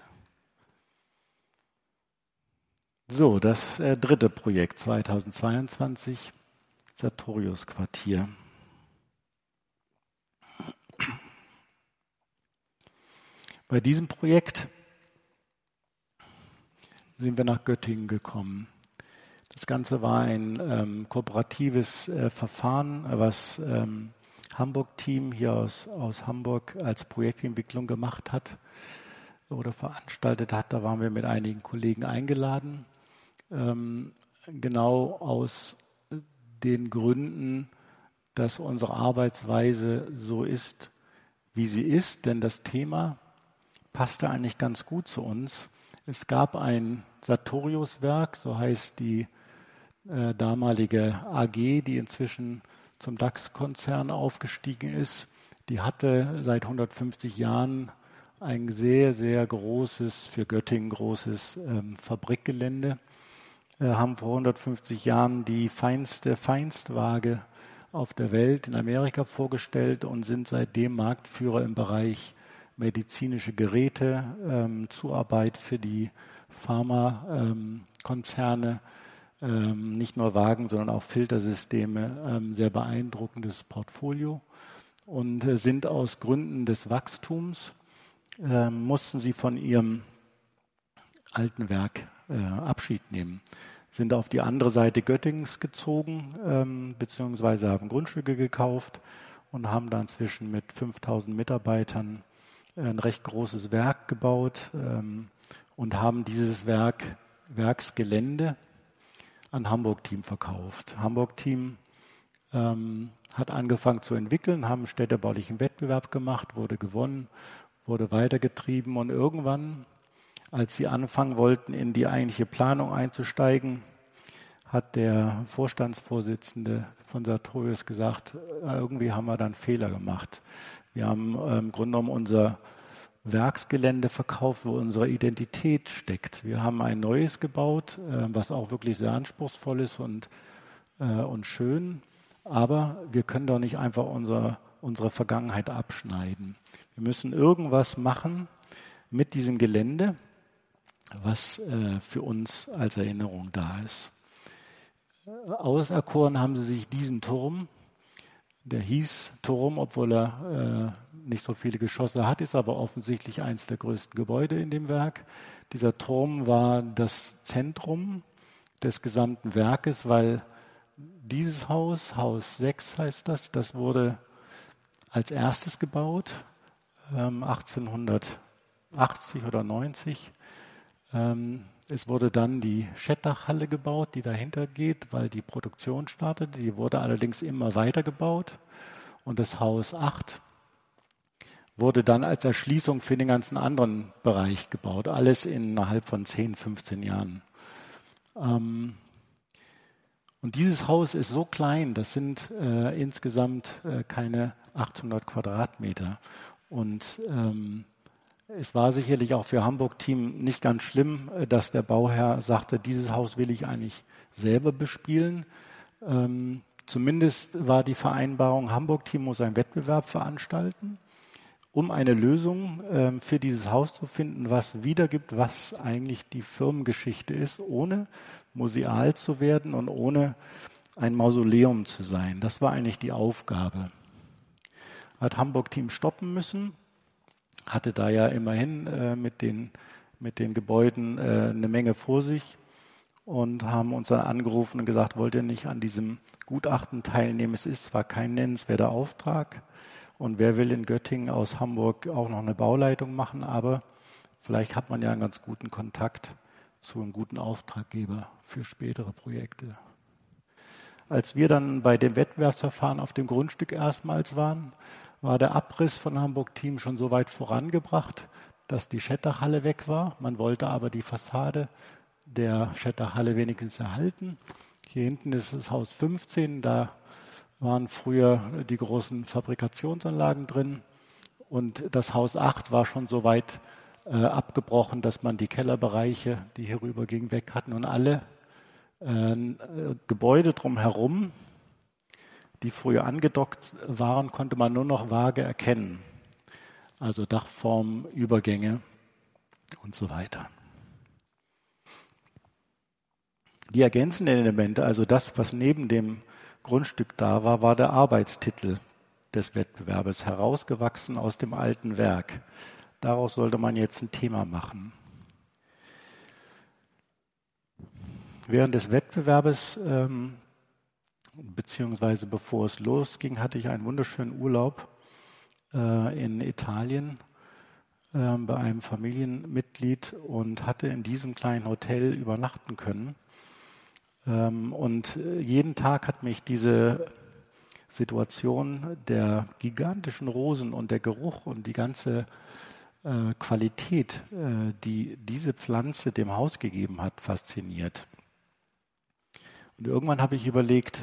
So, das dritte Projekt 2022, Sartorius-Quartier. Bei diesem Projekt sind wir nach Göttingen gekommen. Das Ganze war ein kooperatives Verfahren, was Hamburg-Team hier aus Hamburg als Projektentwicklung gemacht hat oder veranstaltet hat. Da waren wir mit einigen Kollegen eingeladen, genau aus den Gründen, dass unsere Arbeitsweise so ist, wie sie ist, denn das Thema passte eigentlich ganz gut zu uns. Es gab ein Sartorius-Werk, so heißt die damalige AG, die inzwischen zum DAX-Konzern aufgestiegen ist. Die hatte seit 150 Jahren ein sehr, sehr großes, für Göttingen großes Fabrikgelände. Haben vor 150 Jahren die Feinstwaage auf der Welt in Amerika vorgestellt und sind seitdem Marktführer im Bereich medizinische Geräte, Zuarbeit für die Pharmakonzerne, nicht nur Wagen, sondern auch Filtersysteme, sehr beeindruckendes Portfolio. Und sind aus Gründen des Wachstums, mussten sie von ihrem alten Werk Abschied nehmen. Sind auf die andere Seite Göttingens gezogen, beziehungsweise haben Grundstücke gekauft und haben dann inzwischen mit 5000 Mitarbeitern ein recht großes Werk gebaut und haben dieses Werksgelände an Hamburg-Team verkauft. Hamburg-Team hat angefangen zu entwickeln, haben einen städtebaulichen Wettbewerb gemacht, wurde gewonnen, wurde weitergetrieben und irgendwann, als sie anfangen wollten, in die eigentliche Planung einzusteigen, hat der Vorstandsvorsitzende von Sartorius gesagt, irgendwie haben wir da einen Fehler gemacht. Wir haben im Grunde genommen unser Werksgelände verkauft, wo unsere Identität steckt. Wir haben ein neues gebaut, was auch wirklich sehr anspruchsvoll ist und schön. Aber wir können doch nicht einfach unser unsere Vergangenheit abschneiden. Wir müssen irgendwas machen mit diesem Gelände, was für uns als Erinnerung da ist. Auserkoren haben sie sich diesen Turm, der hieß Turm, obwohl er nicht so viele Geschosse hat, ist aber offensichtlich eines der größten Gebäude in dem Werk. Dieser Turm war das Zentrum des gesamten Werkes, weil dieses Haus, Haus 6 heißt das wurde als erstes gebaut, 1880 oder 90. Es wurde dann die Schettachhalle gebaut, die dahinter geht, weil die Produktion startete. Die wurde allerdings immer weiter gebaut. Und das Haus 8 wurde dann als Erschließung für den ganzen anderen Bereich gebaut. Alles innerhalb von 10, 15 Jahren. Und dieses Haus ist so klein, das sind insgesamt keine 800 Quadratmeter. Und es war sicherlich auch für Hamburg-Team nicht ganz schlimm, dass der Bauherr sagte, dieses Haus will ich eigentlich selber bespielen. Zumindest war die Vereinbarung, Hamburg-Team muss einen Wettbewerb veranstalten, um eine Lösung für dieses Haus zu finden, was wiedergibt, was eigentlich die Firmengeschichte ist, ohne museal zu werden und ohne ein Mausoleum zu sein. Das war eigentlich die Aufgabe. Hat Hamburg-Team stoppen müssen, hatte da ja immerhin mit den Gebäuden eine Menge vor sich und haben uns dann angerufen und gesagt, wollt ihr nicht an diesem Gutachten teilnehmen? Es ist zwar kein nennenswerter Auftrag und wer will in Göttingen aus Hamburg auch noch eine Bauleitung machen, aber vielleicht hat man ja einen ganz guten Kontakt zu einem guten Auftraggeber für spätere Projekte. Als wir dann bei dem Wettbewerbsverfahren auf dem Grundstück erstmals waren, war der Abriss von Hamburg-Team schon so weit vorangebracht, dass die Schettachhalle weg war. Man wollte aber die Fassade der Schettachhalle wenigstens erhalten. Hier hinten ist das Haus 15, da waren früher die großen Fabrikationsanlagen drin. Und das Haus 8 war schon so weit abgebrochen, dass man die Kellerbereiche, die hier rüber gingen, weg hatten. Und alle Gebäude drumherum, die früher angedockt waren, konnte man nur noch vage erkennen. Also Dachformen, Übergänge und so weiter. Die ergänzenden Elemente, also das, was neben dem Grundstück da war, war der Arbeitstitel des Wettbewerbes, herausgewachsen aus dem alten Werk. Daraus sollte man jetzt ein Thema machen. Während des Wettbewerbes beziehungsweise bevor es losging, hatte ich einen wunderschönen Urlaub in Italien bei einem Familienmitglied und hatte in diesem kleinen Hotel übernachten können. Und jeden Tag hat mich diese Situation der gigantischen Rosen und der Geruch und die ganze Qualität, die diese Pflanze dem Haus gegeben hat, fasziniert. Und irgendwann habe ich überlegt,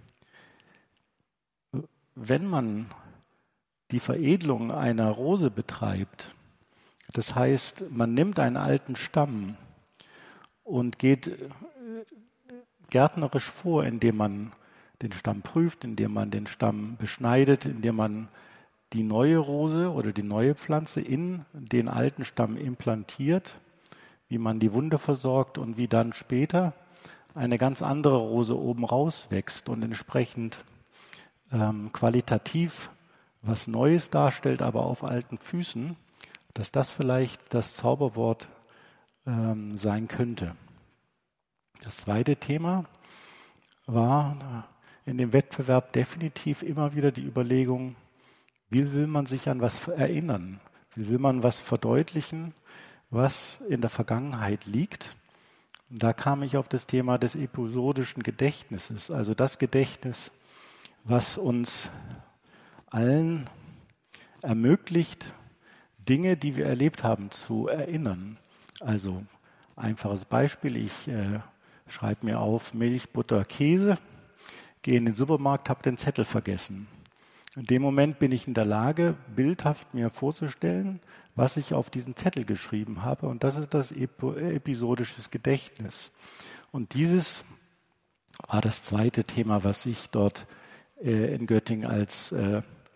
wenn man die Veredelung einer Rose betreibt, das heißt, man nimmt einen alten Stamm und geht gärtnerisch vor, indem man den Stamm prüft, indem man den Stamm beschneidet, indem man die neue Rose oder die neue Pflanze in den alten Stamm implantiert, wie man die Wunde versorgt und wie dann später eine ganz andere Rose oben rauswächst und entsprechend qualitativ was Neues darstellt, aber auf alten Füßen, dass das vielleicht das Zauberwort sein könnte. Das zweite Thema war in dem Wettbewerb definitiv immer wieder die Überlegung, wie will man sich an was erinnern? Wie will man was verdeutlichen, was in der Vergangenheit liegt? Und da kam ich auf das Thema des episodischen Gedächtnisses, also das Gedächtnis, was uns allen ermöglicht, Dinge, die wir erlebt haben, zu erinnern. Also einfaches Beispiel, ich schreibe mir auf Milch, Butter, Käse, gehe in den Supermarkt, habe den Zettel vergessen. In dem Moment bin ich in der Lage, bildhaft mir vorzustellen, was ich auf diesen Zettel geschrieben habe. Und das ist das episodisches Gedächtnis. Und dieses war das zweite Thema, was ich dort in Göttingen als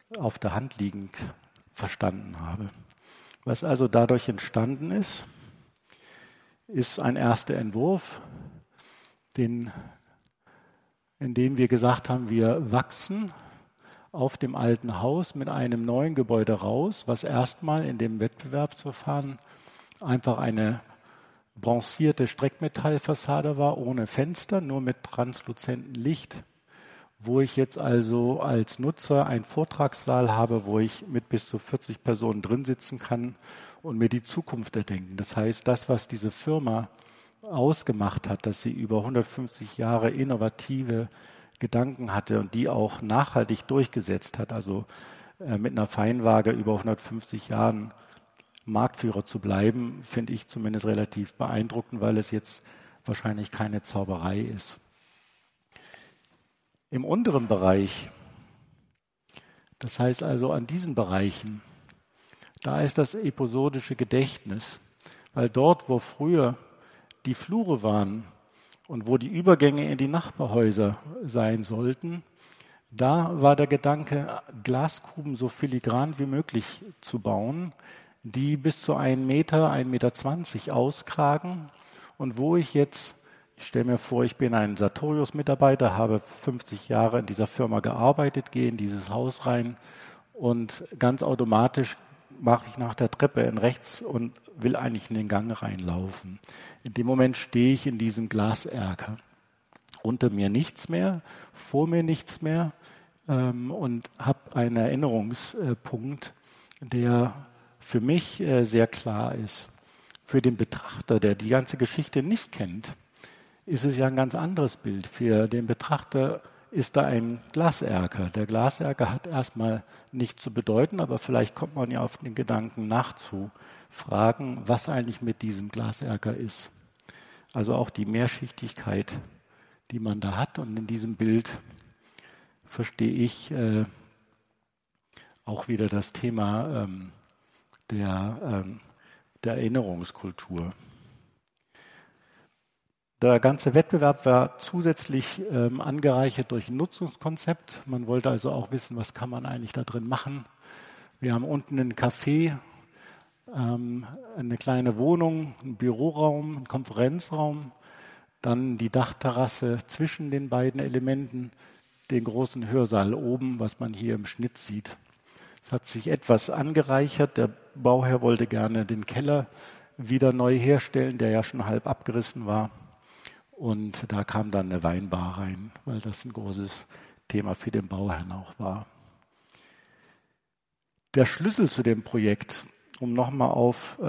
auf der Hand liegend verstanden habe. Was also dadurch entstanden ist, ist ein erster Entwurf, in dem wir gesagt haben, wir wachsen auf dem alten Haus mit einem neuen Gebäude raus, was erstmal in dem Wettbewerbsverfahren einfach eine bronzierte Streckmetallfassade war, ohne Fenster, nur mit transluzentem Licht, wo ich jetzt also als Nutzer einen Vortragssaal habe, wo ich mit bis zu 40 Personen drin sitzen kann und mir die Zukunft erdenken. Das heißt, das, was diese Firma ausgemacht hat, dass sie über 150 Jahre innovative Gedanken hatte und die auch nachhaltig durchgesetzt hat, also mit einer Feinwaage über 150 Jahren Marktführer zu bleiben, finde ich zumindest relativ beeindruckend, weil es jetzt wahrscheinlich keine Zauberei ist. Im unteren Bereich, das heißt also an diesen Bereichen, da ist das episodische Gedächtnis, weil dort, wo früher die Flure waren und wo die Übergänge in die Nachbarhäuser sein sollten, da war der Gedanke, Glaskuben so filigran wie möglich zu bauen, die bis zu 1 Meter, 1,20 Meter auskragen und wo ich jetzt, ich stelle mir vor, ich bin ein Sartorius-Mitarbeiter, habe 50 Jahre in dieser Firma gearbeitet, gehe in dieses Haus rein und ganz automatisch mache ich nach der Treppe in rechts und will eigentlich in den Gang reinlaufen. In dem Moment stehe ich in diesem Glaserker. Unter mir nichts mehr, vor mir nichts mehr und habe einen Erinnerungspunkt, der für mich sehr klar ist. Für den Betrachter, der die ganze Geschichte nicht kennt, ist es ja ein ganz anderes Bild. Für den Betrachter ist da ein Glaserker. Der Glaserker hat erstmal nichts zu bedeuten, aber vielleicht kommt man ja auf den Gedanken nachzufragen, was eigentlich mit diesem Glaserker ist. Also auch die Mehrschichtigkeit, die man da hat. Und in diesem Bild verstehe ich auch wieder das Thema der Erinnerungskultur. Der ganze Wettbewerb war zusätzlich angereichert durch ein Nutzungskonzept. Man wollte also auch wissen, was kann man eigentlich da drin machen. Wir haben unten einen Café, eine kleine Wohnung, einen Büroraum, einen Konferenzraum, dann die Dachterrasse zwischen den beiden Elementen, den großen Hörsaal oben, was man hier im Schnitt sieht. Es hat sich etwas angereichert. Der Bauherr wollte gerne den Keller wieder neu herstellen, der ja schon halb abgerissen war. Und da kam dann eine Weinbar rein, weil das ein großes Thema für den Bauherrn auch war. Der Schlüssel zu dem Projekt, um nochmal auf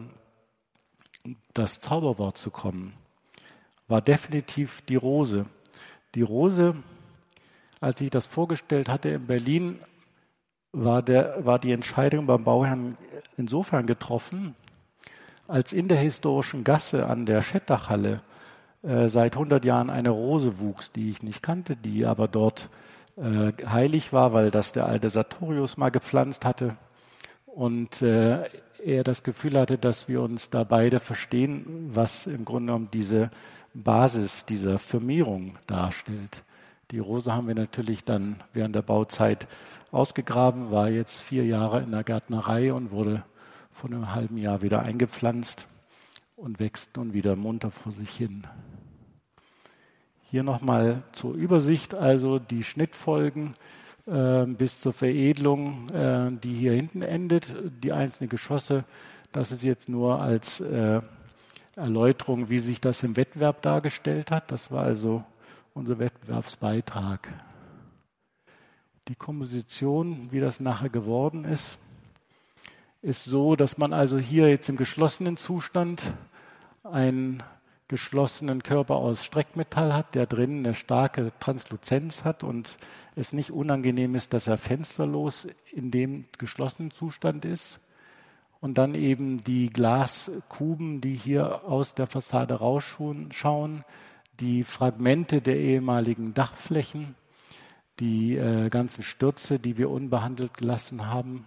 das Zauberwort zu kommen, war definitiv die Rose. Die Rose, als ich das vorgestellt hatte in Berlin, war die Entscheidung beim Bauherrn insofern getroffen, als in der historischen Gasse an der Schettachhalle seit 100 Jahren eine Rose wuchs, die ich nicht kannte, die aber dort heilig war, weil das der alte Sartorius mal gepflanzt hatte. Und er das Gefühl hatte, dass wir uns da beide verstehen, was im Grunde genommen diese Basis dieser Firmierung darstellt. Die Rose haben wir natürlich dann während der Bauzeit ausgegraben, war jetzt 4 Jahre in der Gärtnerei und wurde vor einem halben Jahr wieder eingepflanzt und wächst nun wieder munter vor sich hin. Hier nochmal zur Übersicht, also die Schnittfolgen bis zur Veredelung, die hier hinten endet, die einzelnen Geschosse. Das ist jetzt nur als Erläuterung, wie sich das im Wettbewerb dargestellt hat. Das war also unser Wettbewerbsbeitrag. Die Komposition, wie das nachher geworden ist so, dass man also hier jetzt im geschlossenen Zustand einen geschlossenen Körper aus Streckmetall hat, der drinnen eine starke Transluzenz hat und es nicht unangenehm ist, dass er fensterlos in dem geschlossenen Zustand ist. Und dann eben die Glaskuben, die hier aus der Fassade rausschauen, die Fragmente der ehemaligen Dachflächen, die ganzen Stürze, die wir unbehandelt gelassen haben.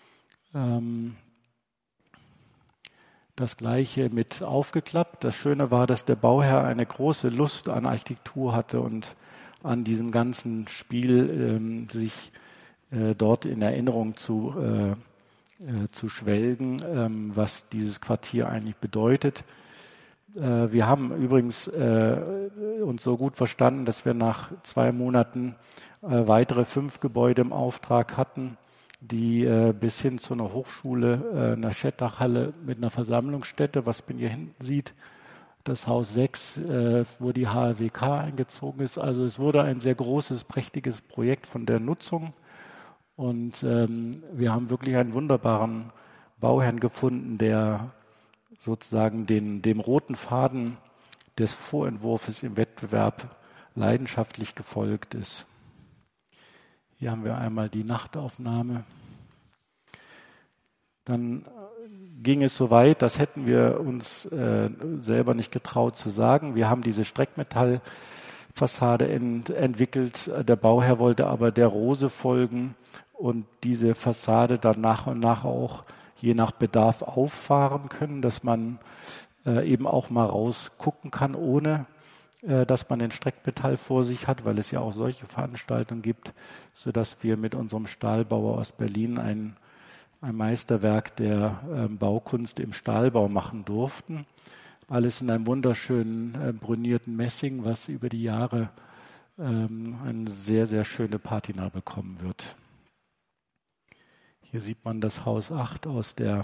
Das Gleiche mit aufgeklappt. Das Schöne war, dass der Bauherr eine große Lust an Architektur hatte und an diesem ganzen Spiel sich dort in Erinnerung zu schwelgen, was dieses Quartier eigentlich bedeutet. Wir haben übrigens uns so gut verstanden, dass wir nach 2 Monaten weitere 5 Gebäude im Auftrag hatten, die bis hin zu einer Hochschule, einer Schettachhalle mit einer Versammlungsstätte, was man hier hinten sieht, das Haus 6, wo die HWK eingezogen ist. Also es wurde ein sehr großes, prächtiges Projekt von der Nutzung. Und wir haben wirklich einen wunderbaren Bauherrn gefunden, der sozusagen dem roten Faden des Vorentwurfs im Wettbewerb leidenschaftlich gefolgt ist. Hier haben wir einmal die Nachtaufnahme. Dann ging es so weit, das hätten wir uns selber nicht getraut zu sagen. Wir haben diese Streckmetallfassade entwickelt. Der Bauherr wollte aber der Rose folgen und diese Fassade dann nach und nach auch je nach Bedarf auffahren können, dass man eben auch mal rausgucken kann, ohne dass man den Streckmetall vor sich hat, weil es ja auch solche Veranstaltungen gibt, sodass wir mit unserem Stahlbauer aus Berlin ein Meisterwerk der Baukunst im Stahlbau machen durften. Alles in einem wunderschönen brunierten Messing, was über die Jahre eine sehr, sehr schöne Patina bekommen wird. Hier sieht man das Haus 8 aus der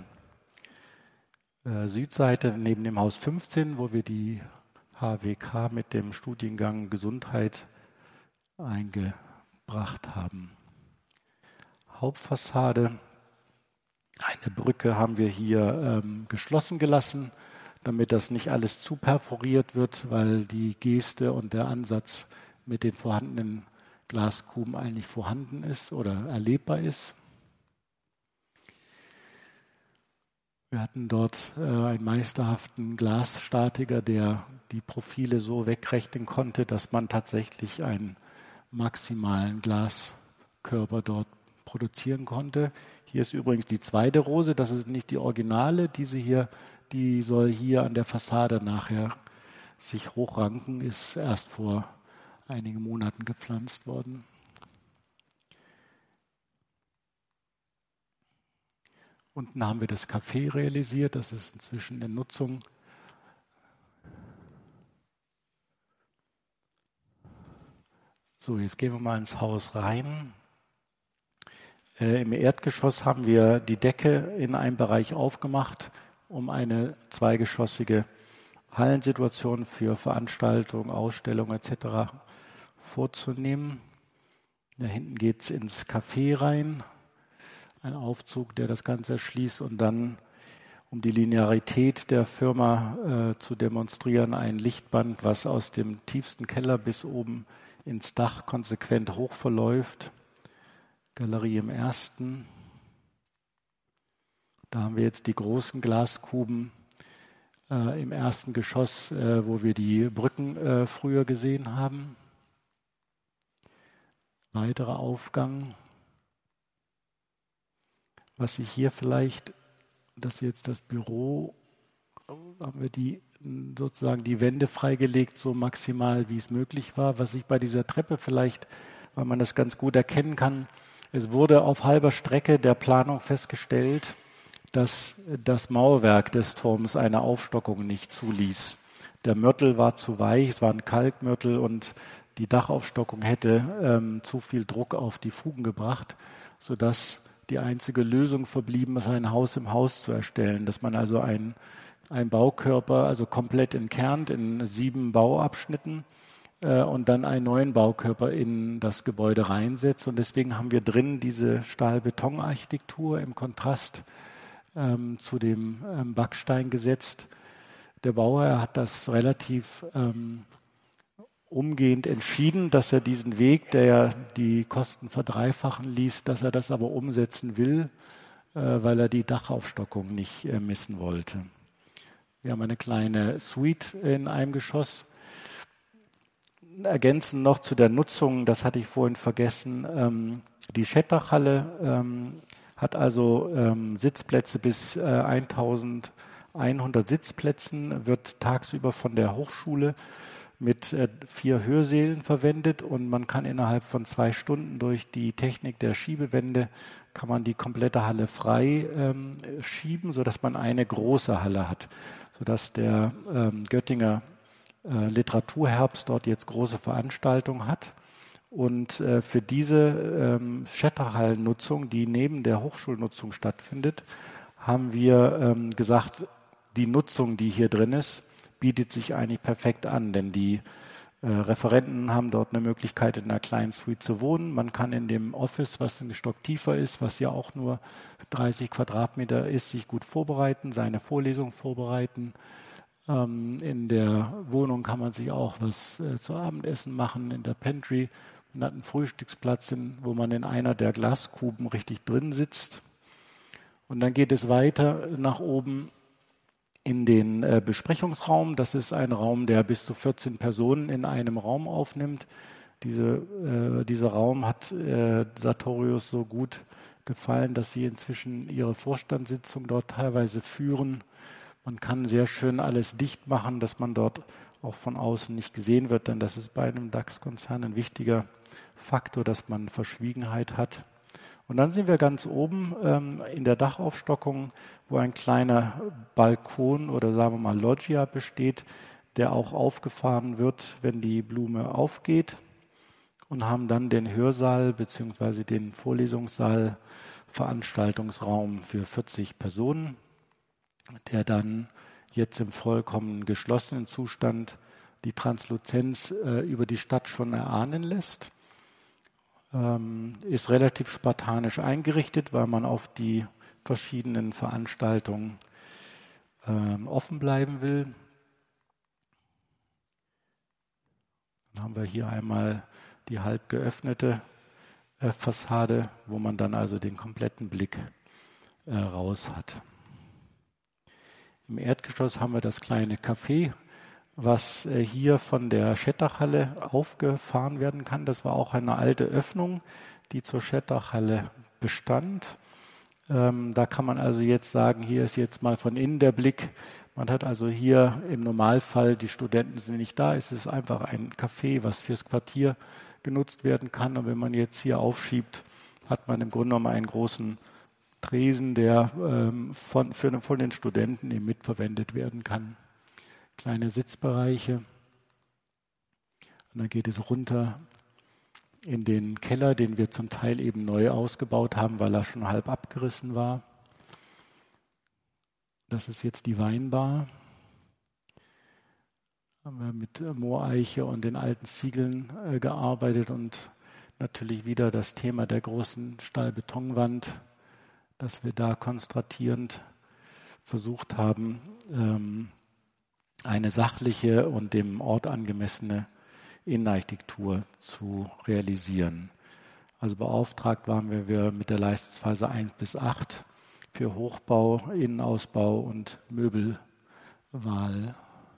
Südseite neben dem Haus 15, wo wir die HWK mit dem Studiengang Gesundheit eingebracht haben. Hauptfassade, eine Brücke haben wir hier geschlossen gelassen, damit das nicht alles zu perforiert wird, weil die Geste und der Ansatz mit den vorhandenen Glaskuben eigentlich vorhanden ist oder erlebbar ist. Wir hatten dort einen meisterhaften Glasstatiker, der die Profile so wegrechnen konnte, dass man tatsächlich einen maximalen Glaskörper dort produzieren konnte. Hier ist übrigens die zweite Rose, das ist nicht die Originale. Die soll hier an der Fassade nachher sich hochranken, ist erst vor einigen Monaten gepflanzt worden. Unten haben wir das Café realisiert, das ist inzwischen in Nutzung. So, jetzt gehen wir mal ins Haus rein. Im Erdgeschoss haben wir die Decke in einem Bereich aufgemacht, um eine zweigeschossige Hallensituation für Veranstaltungen, Ausstellungen etc. vorzunehmen. Da hinten geht es ins Café rein. Ein Aufzug, der das Ganze erschließt und dann, um die Linearität der Firma zu demonstrieren, ein Lichtband, was aus dem tiefsten Keller bis oben ins Dach konsequent hoch verläuft. Galerie im ersten. Da haben wir jetzt die großen Glaskuben im ersten Geschoss, wo wir die Brücken früher gesehen haben. Weiterer Aufgang. Was ich hier vielleicht, das ist jetzt das Büro, haben wir sozusagen die Wände freigelegt, so maximal wie es möglich war. Was ich bei dieser Treppe vielleicht, weil man das ganz gut erkennen kann, es wurde auf halber Strecke der Planung festgestellt, dass das Mauerwerk des Turms eine Aufstockung nicht zuließ. Der Mörtel war zu weich, es war ein Kalkmörtel und die Dachaufstockung hätte zu viel Druck auf die Fugen gebracht, sodass die einzige Lösung verblieben ist, ein Haus im Haus zu erstellen, dass man also einen Baukörper also komplett entkernt in 7 Bauabschnitten und dann einen neuen Baukörper in das Gebäude reinsetzt. Und deswegen haben wir drin diese Stahl-Beton-Architektur im Kontrast zu dem Backstein gesetzt. Der Bauherr hat das relativ umgehend entschieden, dass er diesen Weg, der ja die Kosten verdreifachen ließ, dass er das aber umsetzen will, weil er die Dachaufstockung nicht missen wollte. Wir haben eine kleine Suite in einem Geschoss. Ergänzend noch zu der Nutzung, das hatte ich vorhin vergessen, die Schettachhalle hat also Sitzplätze bis 1100 Sitzplätzen, wird tagsüber von der Hochschule mit 4 Hörsälen verwendet und man kann innerhalb von 2 Stunden durch die Technik der Schiebewände kann man die komplette Halle frei schieben, sodass man eine große Halle hat, sodass der Göttinger Literaturherbst dort jetzt große Veranstaltungen hat. Und für diese Shatterhallen-Nutzung, die neben der Hochschulnutzung stattfindet, haben wir gesagt, die Nutzung, die hier drin ist, bietet sich eigentlich perfekt an, denn die Referenten haben dort eine Möglichkeit, in einer kleinen Suite zu wohnen. Man kann in dem Office, was ein Stock tiefer ist, was ja auch nur 30 Quadratmeter ist, sich gut vorbereiten, seine Vorlesung vorbereiten. In der Wohnung kann man sich auch was zu Abendessen machen, in der Pantry. Man hat einen Frühstücksplatz, wo man in einer der Glaskuben richtig drin sitzt. Und dann geht es weiter nach oben in den Besprechungsraum. Das ist ein Raum, der bis zu 14 Personen in einem Raum aufnimmt. Dieser Raum hat Sartorius so gut gefallen, dass sie inzwischen ihre Vorstandssitzung dort teilweise führen. Man kann sehr schön alles dicht machen, dass man dort auch von außen nicht gesehen wird, denn das ist bei einem DAX-Konzern ein wichtiger Faktor, dass man Verschwiegenheit hat. Und dann sind wir ganz oben in der Dachaufstockung, wo ein kleiner Balkon oder sagen wir mal Loggia besteht, der auch aufgefahren wird, wenn die Blume aufgeht, und haben dann den Hörsaal bzw. den Vorlesungssaal, Veranstaltungsraum für 40 Personen, der dann jetzt im vollkommen geschlossenen Zustand die Transluzenz über die Stadt schon erahnen lässt. Ist relativ spartanisch eingerichtet, weil man auf die verschiedenen Veranstaltungen offen bleiben will. Dann haben wir hier einmal die halb geöffnete Fassade, wo man dann also den kompletten Blick raus hat. Im Erdgeschoss haben wir das kleine Café, was hier von der Schettachhalle aufgefahren werden kann. Das war auch eine alte Öffnung, die zur Schettachhalle bestand. Da kann man also jetzt sagen, hier ist jetzt mal von innen der Blick. Man hat also hier im Normalfall, die Studenten sind nicht da, es ist einfach ein Café, was fürs Quartier genutzt werden kann. Und wenn man jetzt hier aufschiebt, hat man im Grunde genommen einen großen Tresen, der von den Studenten eben mitverwendet werden kann. Kleine Sitzbereiche. Und dann geht es runter in den Keller, den wir zum Teil eben neu ausgebaut haben, weil er schon halb abgerissen war. Das ist jetzt die Weinbar. Haben wir mit Mooreiche und den alten Ziegeln gearbeitet und natürlich wieder das Thema der großen Stahlbetonwand, dass wir da konstratierend versucht haben, eine sachliche und dem Ort angemessene Innenarchitektur zu realisieren. Also beauftragt waren wir mit der Leistungsphase 1 bis 8 für Hochbau, Innenausbau und Möbelwahl.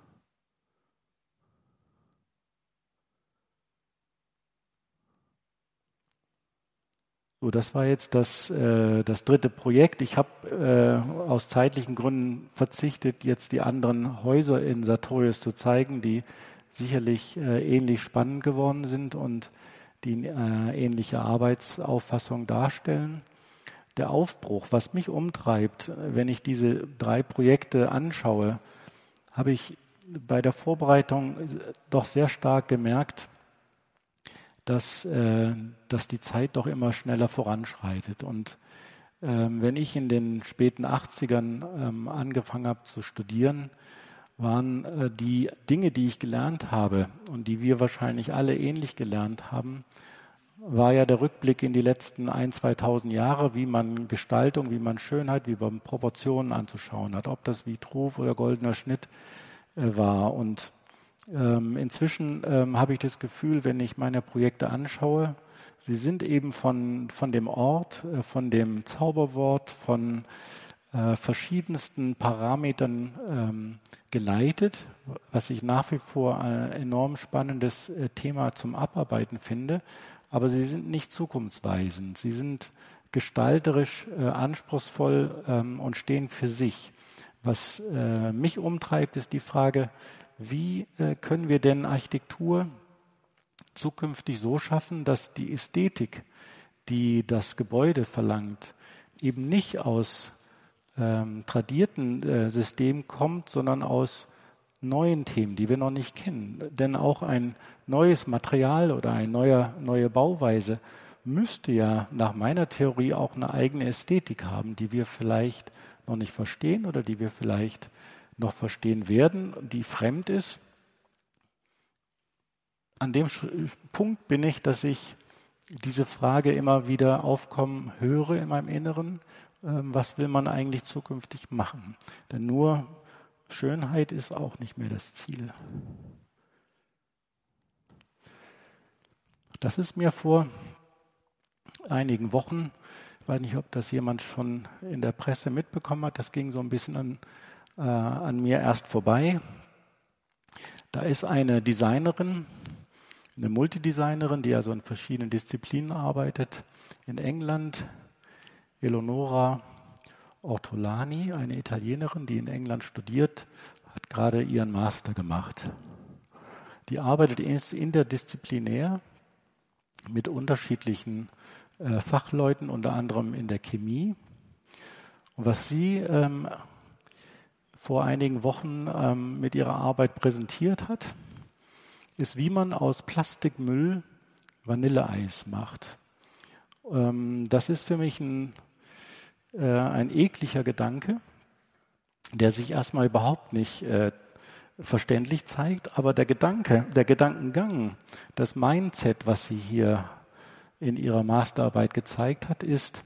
So, das war jetzt das dritte Projekt. Ich habe aus zeitlichen Gründen verzichtet, jetzt die anderen Häuser in Sartorius zu zeigen, die sicherlich ähnlich spannend geworden sind und die ähnliche Arbeitsauffassung darstellen. Der Aufbruch, was mich umtreibt, wenn ich diese 3 Projekte anschaue, habe ich bei der Vorbereitung doch sehr stark gemerkt, dass die Zeit doch immer schneller voranschreitet. Und wenn ich in den späten 80ern angefangen habe zu studieren, waren die Dinge, die ich gelernt habe und die wir wahrscheinlich alle ähnlich gelernt haben, war ja der Rückblick in die letzten 1.000, 2.000 Jahre, wie man Gestaltung, wie man Schönheit, wie man Proportionen anzuschauen hat, ob das Vitruv oder goldener Schnitt war. Und inzwischen habe ich das Gefühl, wenn ich meine Projekte anschaue, sie sind eben von dem Ort, von dem Zauberwort, von verschiedensten Parametern geleitet, was ich nach wie vor ein enorm spannendes Thema zum Abarbeiten finde. Aber sie sind nicht zukunftsweisend. Sie sind gestalterisch anspruchsvoll und stehen für sich. Was mich umtreibt, ist die Frage, wie können wir denn Architektur zukünftig so schaffen, dass die Ästhetik, die das Gebäude verlangt, eben nicht aus tradierten Systemen kommt, sondern aus neuen Themen, die wir noch nicht kennen. Denn auch ein neues Material oder eine neue Bauweise müsste ja nach meiner Theorie auch eine eigene Ästhetik haben, die wir vielleicht noch nicht verstehen oder die wir vielleicht noch verstehen werden, die fremd ist. An dem Punkt bin ich, dass ich diese Frage immer wieder aufkommen höre in meinem Inneren. Was will man eigentlich zukünftig machen? Denn nur Schönheit ist auch nicht mehr das Ziel. Das ist mir vor einigen Wochen, ich weiß nicht, ob das jemand schon in der Presse mitbekommen hat, das ging so ein bisschen an mir erst vorbei. Da ist eine Designerin, eine Multidesignerin, die also in verschiedenen Disziplinen arbeitet, in England, Eleonora Ortolani, eine Italienerin, die in England studiert, hat gerade ihren Master gemacht. Die arbeitet interdisziplinär mit unterschiedlichen Fachleuten, unter anderem in der Chemie. Und was sie vor einigen Wochen mit ihrer Arbeit präsentiert hat, ist, wie man aus Plastikmüll Vanilleeis macht. Das ist für mich ein ekliger Gedanke, der sich erstmal überhaupt nicht verständlich zeigt, aber der Gedankengang, das Mindset, was sie hier in ihrer Masterarbeit gezeigt hat, ist,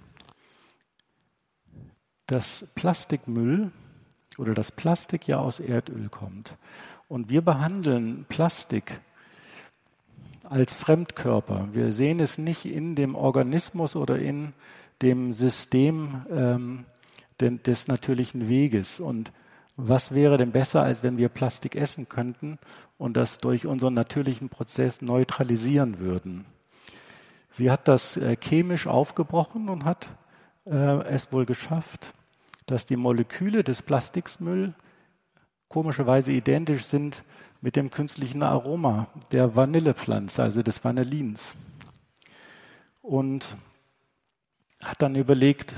dass Plastikmüll oder das Plastik ja aus Erdöl kommt. Und wir behandeln Plastik als Fremdkörper. Wir sehen es nicht in dem Organismus oder in dem System des natürlichen Weges. Und was wäre denn besser, als wenn wir Plastik essen könnten und das durch unseren natürlichen Prozess neutralisieren würden? Sie hat das chemisch aufgebrochen und hat es wohl geschafft, dass die Moleküle des Plastikmüll komischerweise identisch sind mit dem künstlichen Aroma der Vanillepflanze, also des Vanillins. Und hat dann überlegt,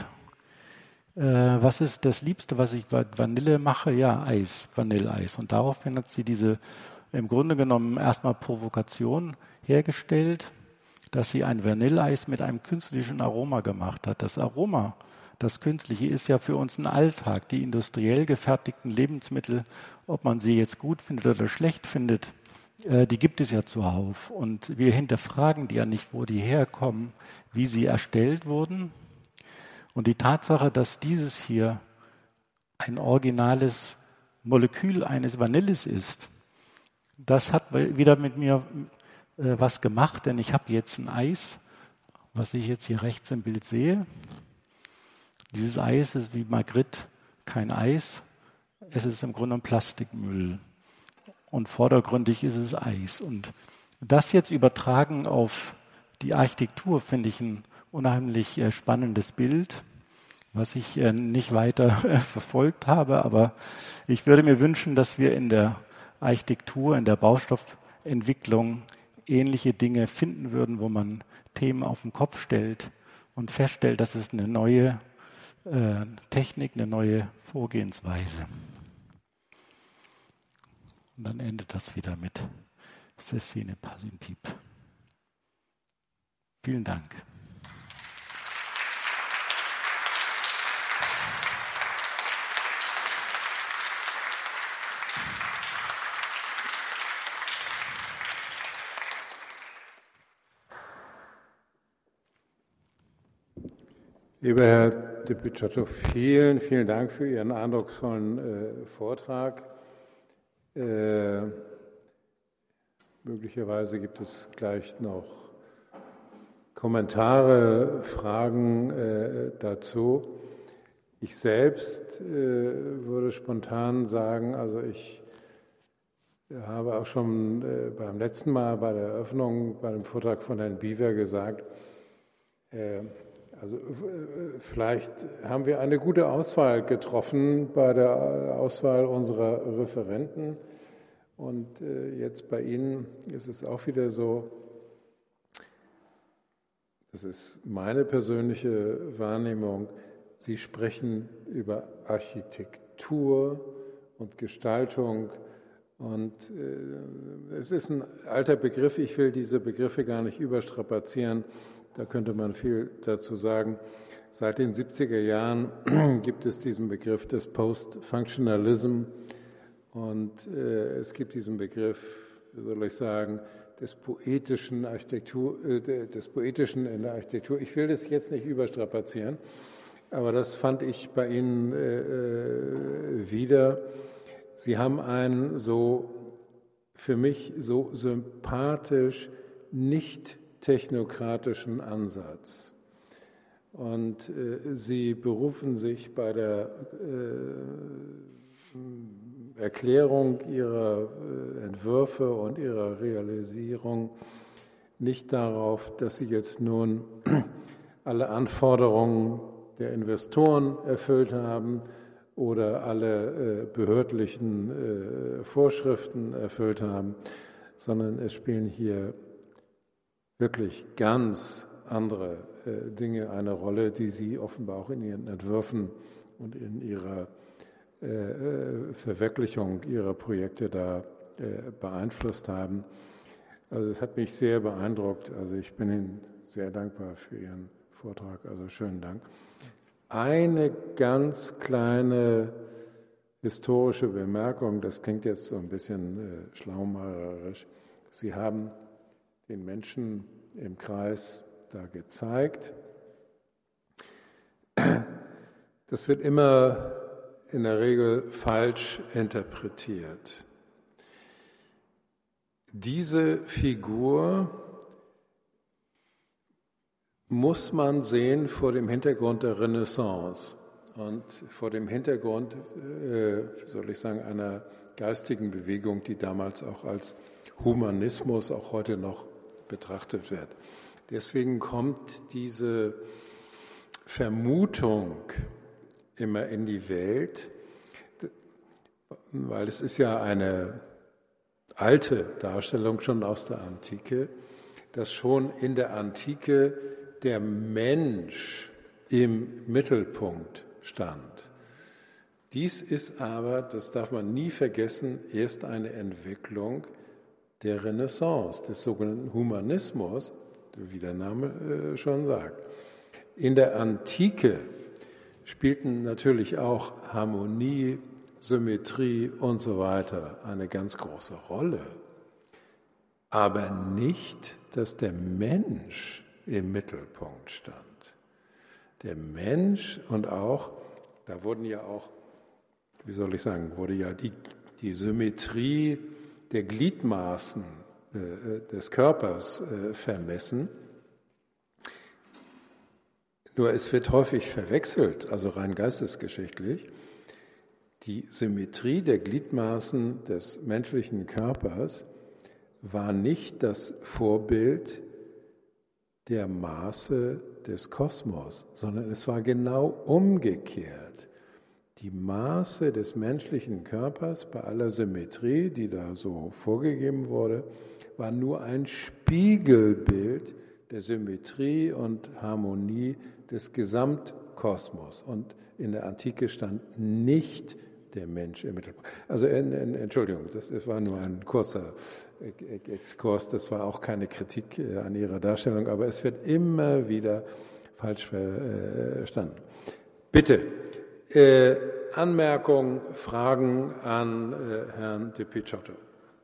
was ist das Liebste, was ich bei Vanille mache? Ja, Eis, Vanilleeis. Und daraufhin hat sie diese im Grunde genommen erstmal Provokation hergestellt, dass sie ein Vanilleeis mit einem künstlichen Aroma gemacht hat. Das Aroma, das Künstliche, ist ja für uns ein Alltag. Die industriell gefertigten Lebensmittel, ob man sie jetzt gut findet oder schlecht findet, die gibt es ja zuhauf. Und wir hinterfragen die ja nicht, wo die herkommen, wie sie erstellt wurden. Und die Tatsache, dass dieses hier ein originales Molekül eines Vanilles ist, das hat wieder mit mir was gemacht, denn ich habe jetzt ein Eis, was ich jetzt hier rechts im Bild sehe. Dieses Eis ist wie Magritte kein Eis, es ist im Grunde ein Plastikmüll und vordergründig ist es Eis. Und das jetzt übertragen auf die Architektur finde ich ein unheimlich spannendes Bild, was ich nicht weiter verfolgt habe, aber ich würde mir wünschen, dass wir in der Architektur, in der Baustoffentwicklung ähnliche Dinge finden würden, wo man Themen auf den Kopf stellt und feststellt, dass es eine neue Technik, eine neue Vorgehensweise. Und dann endet das wieder mit Cécile Pazinpip. Vielen Dank. Lieber Herr de Picciotto, vielen, vielen Dank für Ihren eindrucksvollen Vortrag. Möglicherweise gibt es gleich noch Kommentare, Fragen dazu. Ich selbst würde spontan sagen, also ich habe auch schon beim letzten Mal bei der Eröffnung, bei dem Vortrag von Herrn Biewer gesagt, also vielleicht haben wir eine gute Auswahl getroffen bei der Auswahl unserer Referenten Und jetzt bei Ihnen ist es auch wieder so, das ist meine persönliche Wahrnehmung, Sie sprechen über Architektur und Gestaltung. Und es ist ein alter Begriff, ich will diese Begriffe gar nicht überstrapazieren, da könnte man viel dazu sagen. Seit den 70er Jahren gibt es diesen Begriff des Post-Functionalism und es gibt diesen Begriff, wie soll ich sagen, des Poetischen in der Architektur. Ich will das jetzt nicht überstrapazieren, aber das fand ich bei Ihnen wieder. Sie haben einen für mich so sympathisch nicht technokratischen Ansatz. Und Sie berufen sich bei der Erklärung Ihrer Entwürfe und Ihrer Realisierung nicht darauf, dass Sie jetzt nun alle Anforderungen der Investoren erfüllt haben oder alle behördlichen Vorschriften erfüllt haben, sondern es spielen hier wirklich ganz andere Dinge eine Rolle, die Sie offenbar auch in Ihren Entwürfen und in Ihrer Verwirklichung Ihrer Projekte da beeinflusst haben. Also es hat mich sehr beeindruckt. Also ich bin Ihnen sehr dankbar für Ihren Vortrag. Also schönen Dank. Eine ganz kleine historische Bemerkung, das klingt jetzt so ein bisschen schlaumeiererisch. Sie haben den Menschen im Kreis da gezeigt. Das wird immer in der Regel falsch interpretiert. Diese Figur muss man sehen vor dem Hintergrund der Renaissance und vor dem Hintergrund, soll ich sagen, einer geistigen Bewegung, die damals auch als Humanismus auch heute noch betrachtet wird. Deswegen kommt diese Vermutung immer in die Welt, weil es ist ja eine alte Darstellung schon aus der Antike, dass schon in der Antike der Mensch im Mittelpunkt stand. Dies ist aber, das darf man nie vergessen, erst eine Entwicklung der Renaissance, des sogenannten Humanismus, wie der Name schon sagt. In der Antike spielten natürlich auch Harmonie, Symmetrie und so weiter eine ganz große Rolle, aber nicht, dass der Mensch im Mittelpunkt stand. Der Mensch und auch, da wurden ja auch, wie soll ich sagen, wurde ja die Symmetrie der Gliedmaßen des Körpers vermessen. Nur es wird häufig verwechselt, also rein geistesgeschichtlich, die Symmetrie der Gliedmaßen des menschlichen Körpers war nicht das Vorbild der Maße des Kosmos, sondern es war genau umgekehrt. Die Maße des menschlichen Körpers bei aller Symmetrie, die da so vorgegeben wurde, war nur ein Spiegelbild der Symmetrie und Harmonie des Gesamtkosmos. Und in der Antike stand nicht der Mensch im Mittelpunkt. Also Entschuldigung, das war nur ein kurzer Exkurs, das war auch keine Kritik an Ihrer Darstellung, aber es wird immer wieder falsch verstanden. Bitte, Anmerkungen, Fragen an Herrn De Picciotto.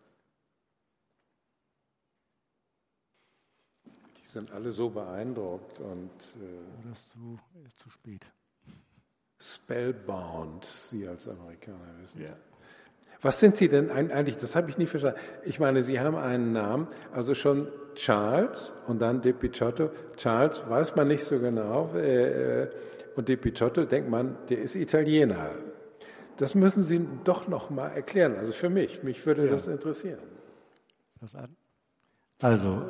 Die sind alle so beeindruckt und das ist zu spät. Spellbound, Sie als Amerikaner wissen. Ja. Was sind Sie denn eigentlich, das habe ich nie verstanden. Ich meine, Sie haben einen Namen, also schon Charles und dann De Picciotto. Charles weiß man nicht so genau und De Picciotto denkt man, der ist Italiener. Das müssen Sie doch noch mal erklären, also für mich würde das interessieren. Also,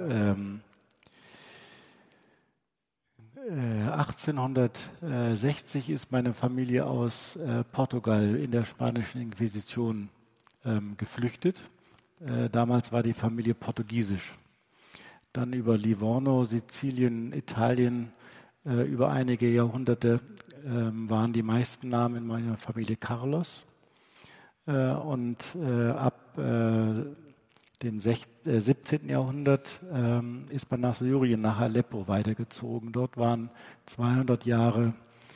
1860 ist meine Familie aus Portugal in der spanischen Inquisition geflüchtet Damals war die Familie portugiesisch. Dann über Livorno, Sizilien, Italien, über einige Jahrhunderte waren die meisten Namen in meiner Familie Carlos. Und ab dem 17. Jahrhundert ist man nach Syrien, nach Aleppo weitergezogen. Dort waren 200 Jahre,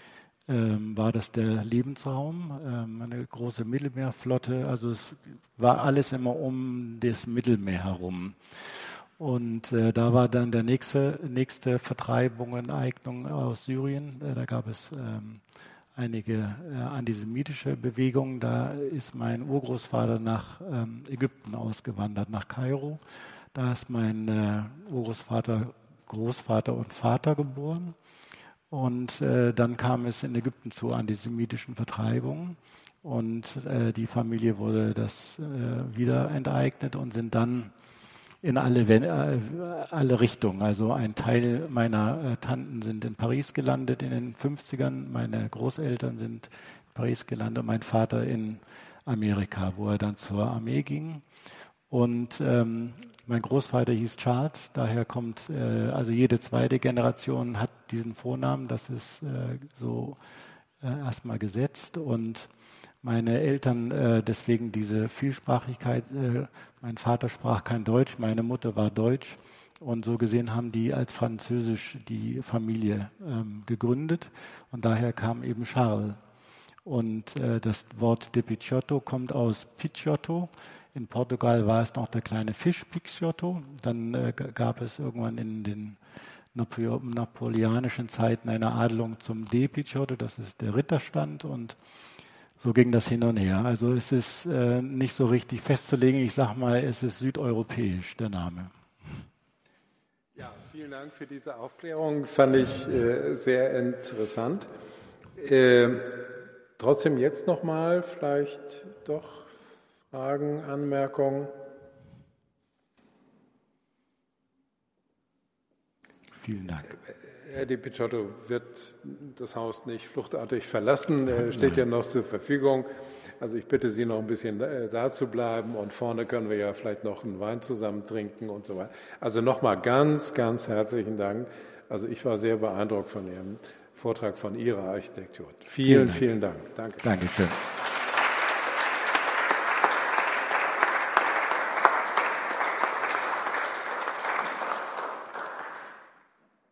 war das der Lebensraum, eine große Mittelmeerflotte. Also es war alles immer um das Mittelmeer herum. Und da war dann der nächste Vertreibung und Eignung aus Syrien. Da gab es einige antisemitische Bewegungen. Da ist mein Urgroßvater nach Ägypten ausgewandert, nach Kairo. Da ist mein Urgroßvater, Großvater und Vater geboren. Und dann kam es in Ägypten zu antisemitischen Vertreibungen. Und die Familie wurde das wieder enteignet und sind dann in alle Richtungen. Also ein Teil meiner Tanten sind in Paris gelandet in den 50ern, meine Großeltern sind in Paris gelandet und mein Vater in Amerika, wo er dann zur Armee ging. Und mein Großvater hieß Charles, daher kommt, also jede zweite Generation hat diesen Vornamen, das ist so erstmal gesetzt. Und meine Eltern, deswegen diese Vielsprachigkeit, mein Vater sprach kein Deutsch, meine Mutter war Deutsch und so gesehen haben die als Französisch die Familie gegründet und daher kam eben Charles. Und das Wort de Picciotto kommt aus Picciotto. In Portugal war es noch der kleine Fisch Picciotto. Dann gab es irgendwann in den napoleonischen Zeiten eine Adelung zum De Picciotto, das ist der Ritterstand und so ging das hin und her. Also es ist nicht so richtig festzulegen. Ich sage mal, es ist südeuropäisch, der Name. Ja, vielen Dank für diese Aufklärung. Fand ich sehr interessant. Trotzdem jetzt nochmal vielleicht doch Fragen, Anmerkungen? Vielen Dank. Herr Di Picciotto wird das Haus nicht fluchtartig verlassen, er steht ja noch zur Verfügung. Also ich bitte Sie noch ein bisschen da zu bleiben und vorne können wir ja vielleicht noch einen Wein zusammen trinken und so weiter. Also nochmal ganz, ganz herzlichen Dank. Also ich war sehr beeindruckt von Ihrem Vortrag, von Ihrer Architektur. Vielen Dank. Danke. Dankeschön.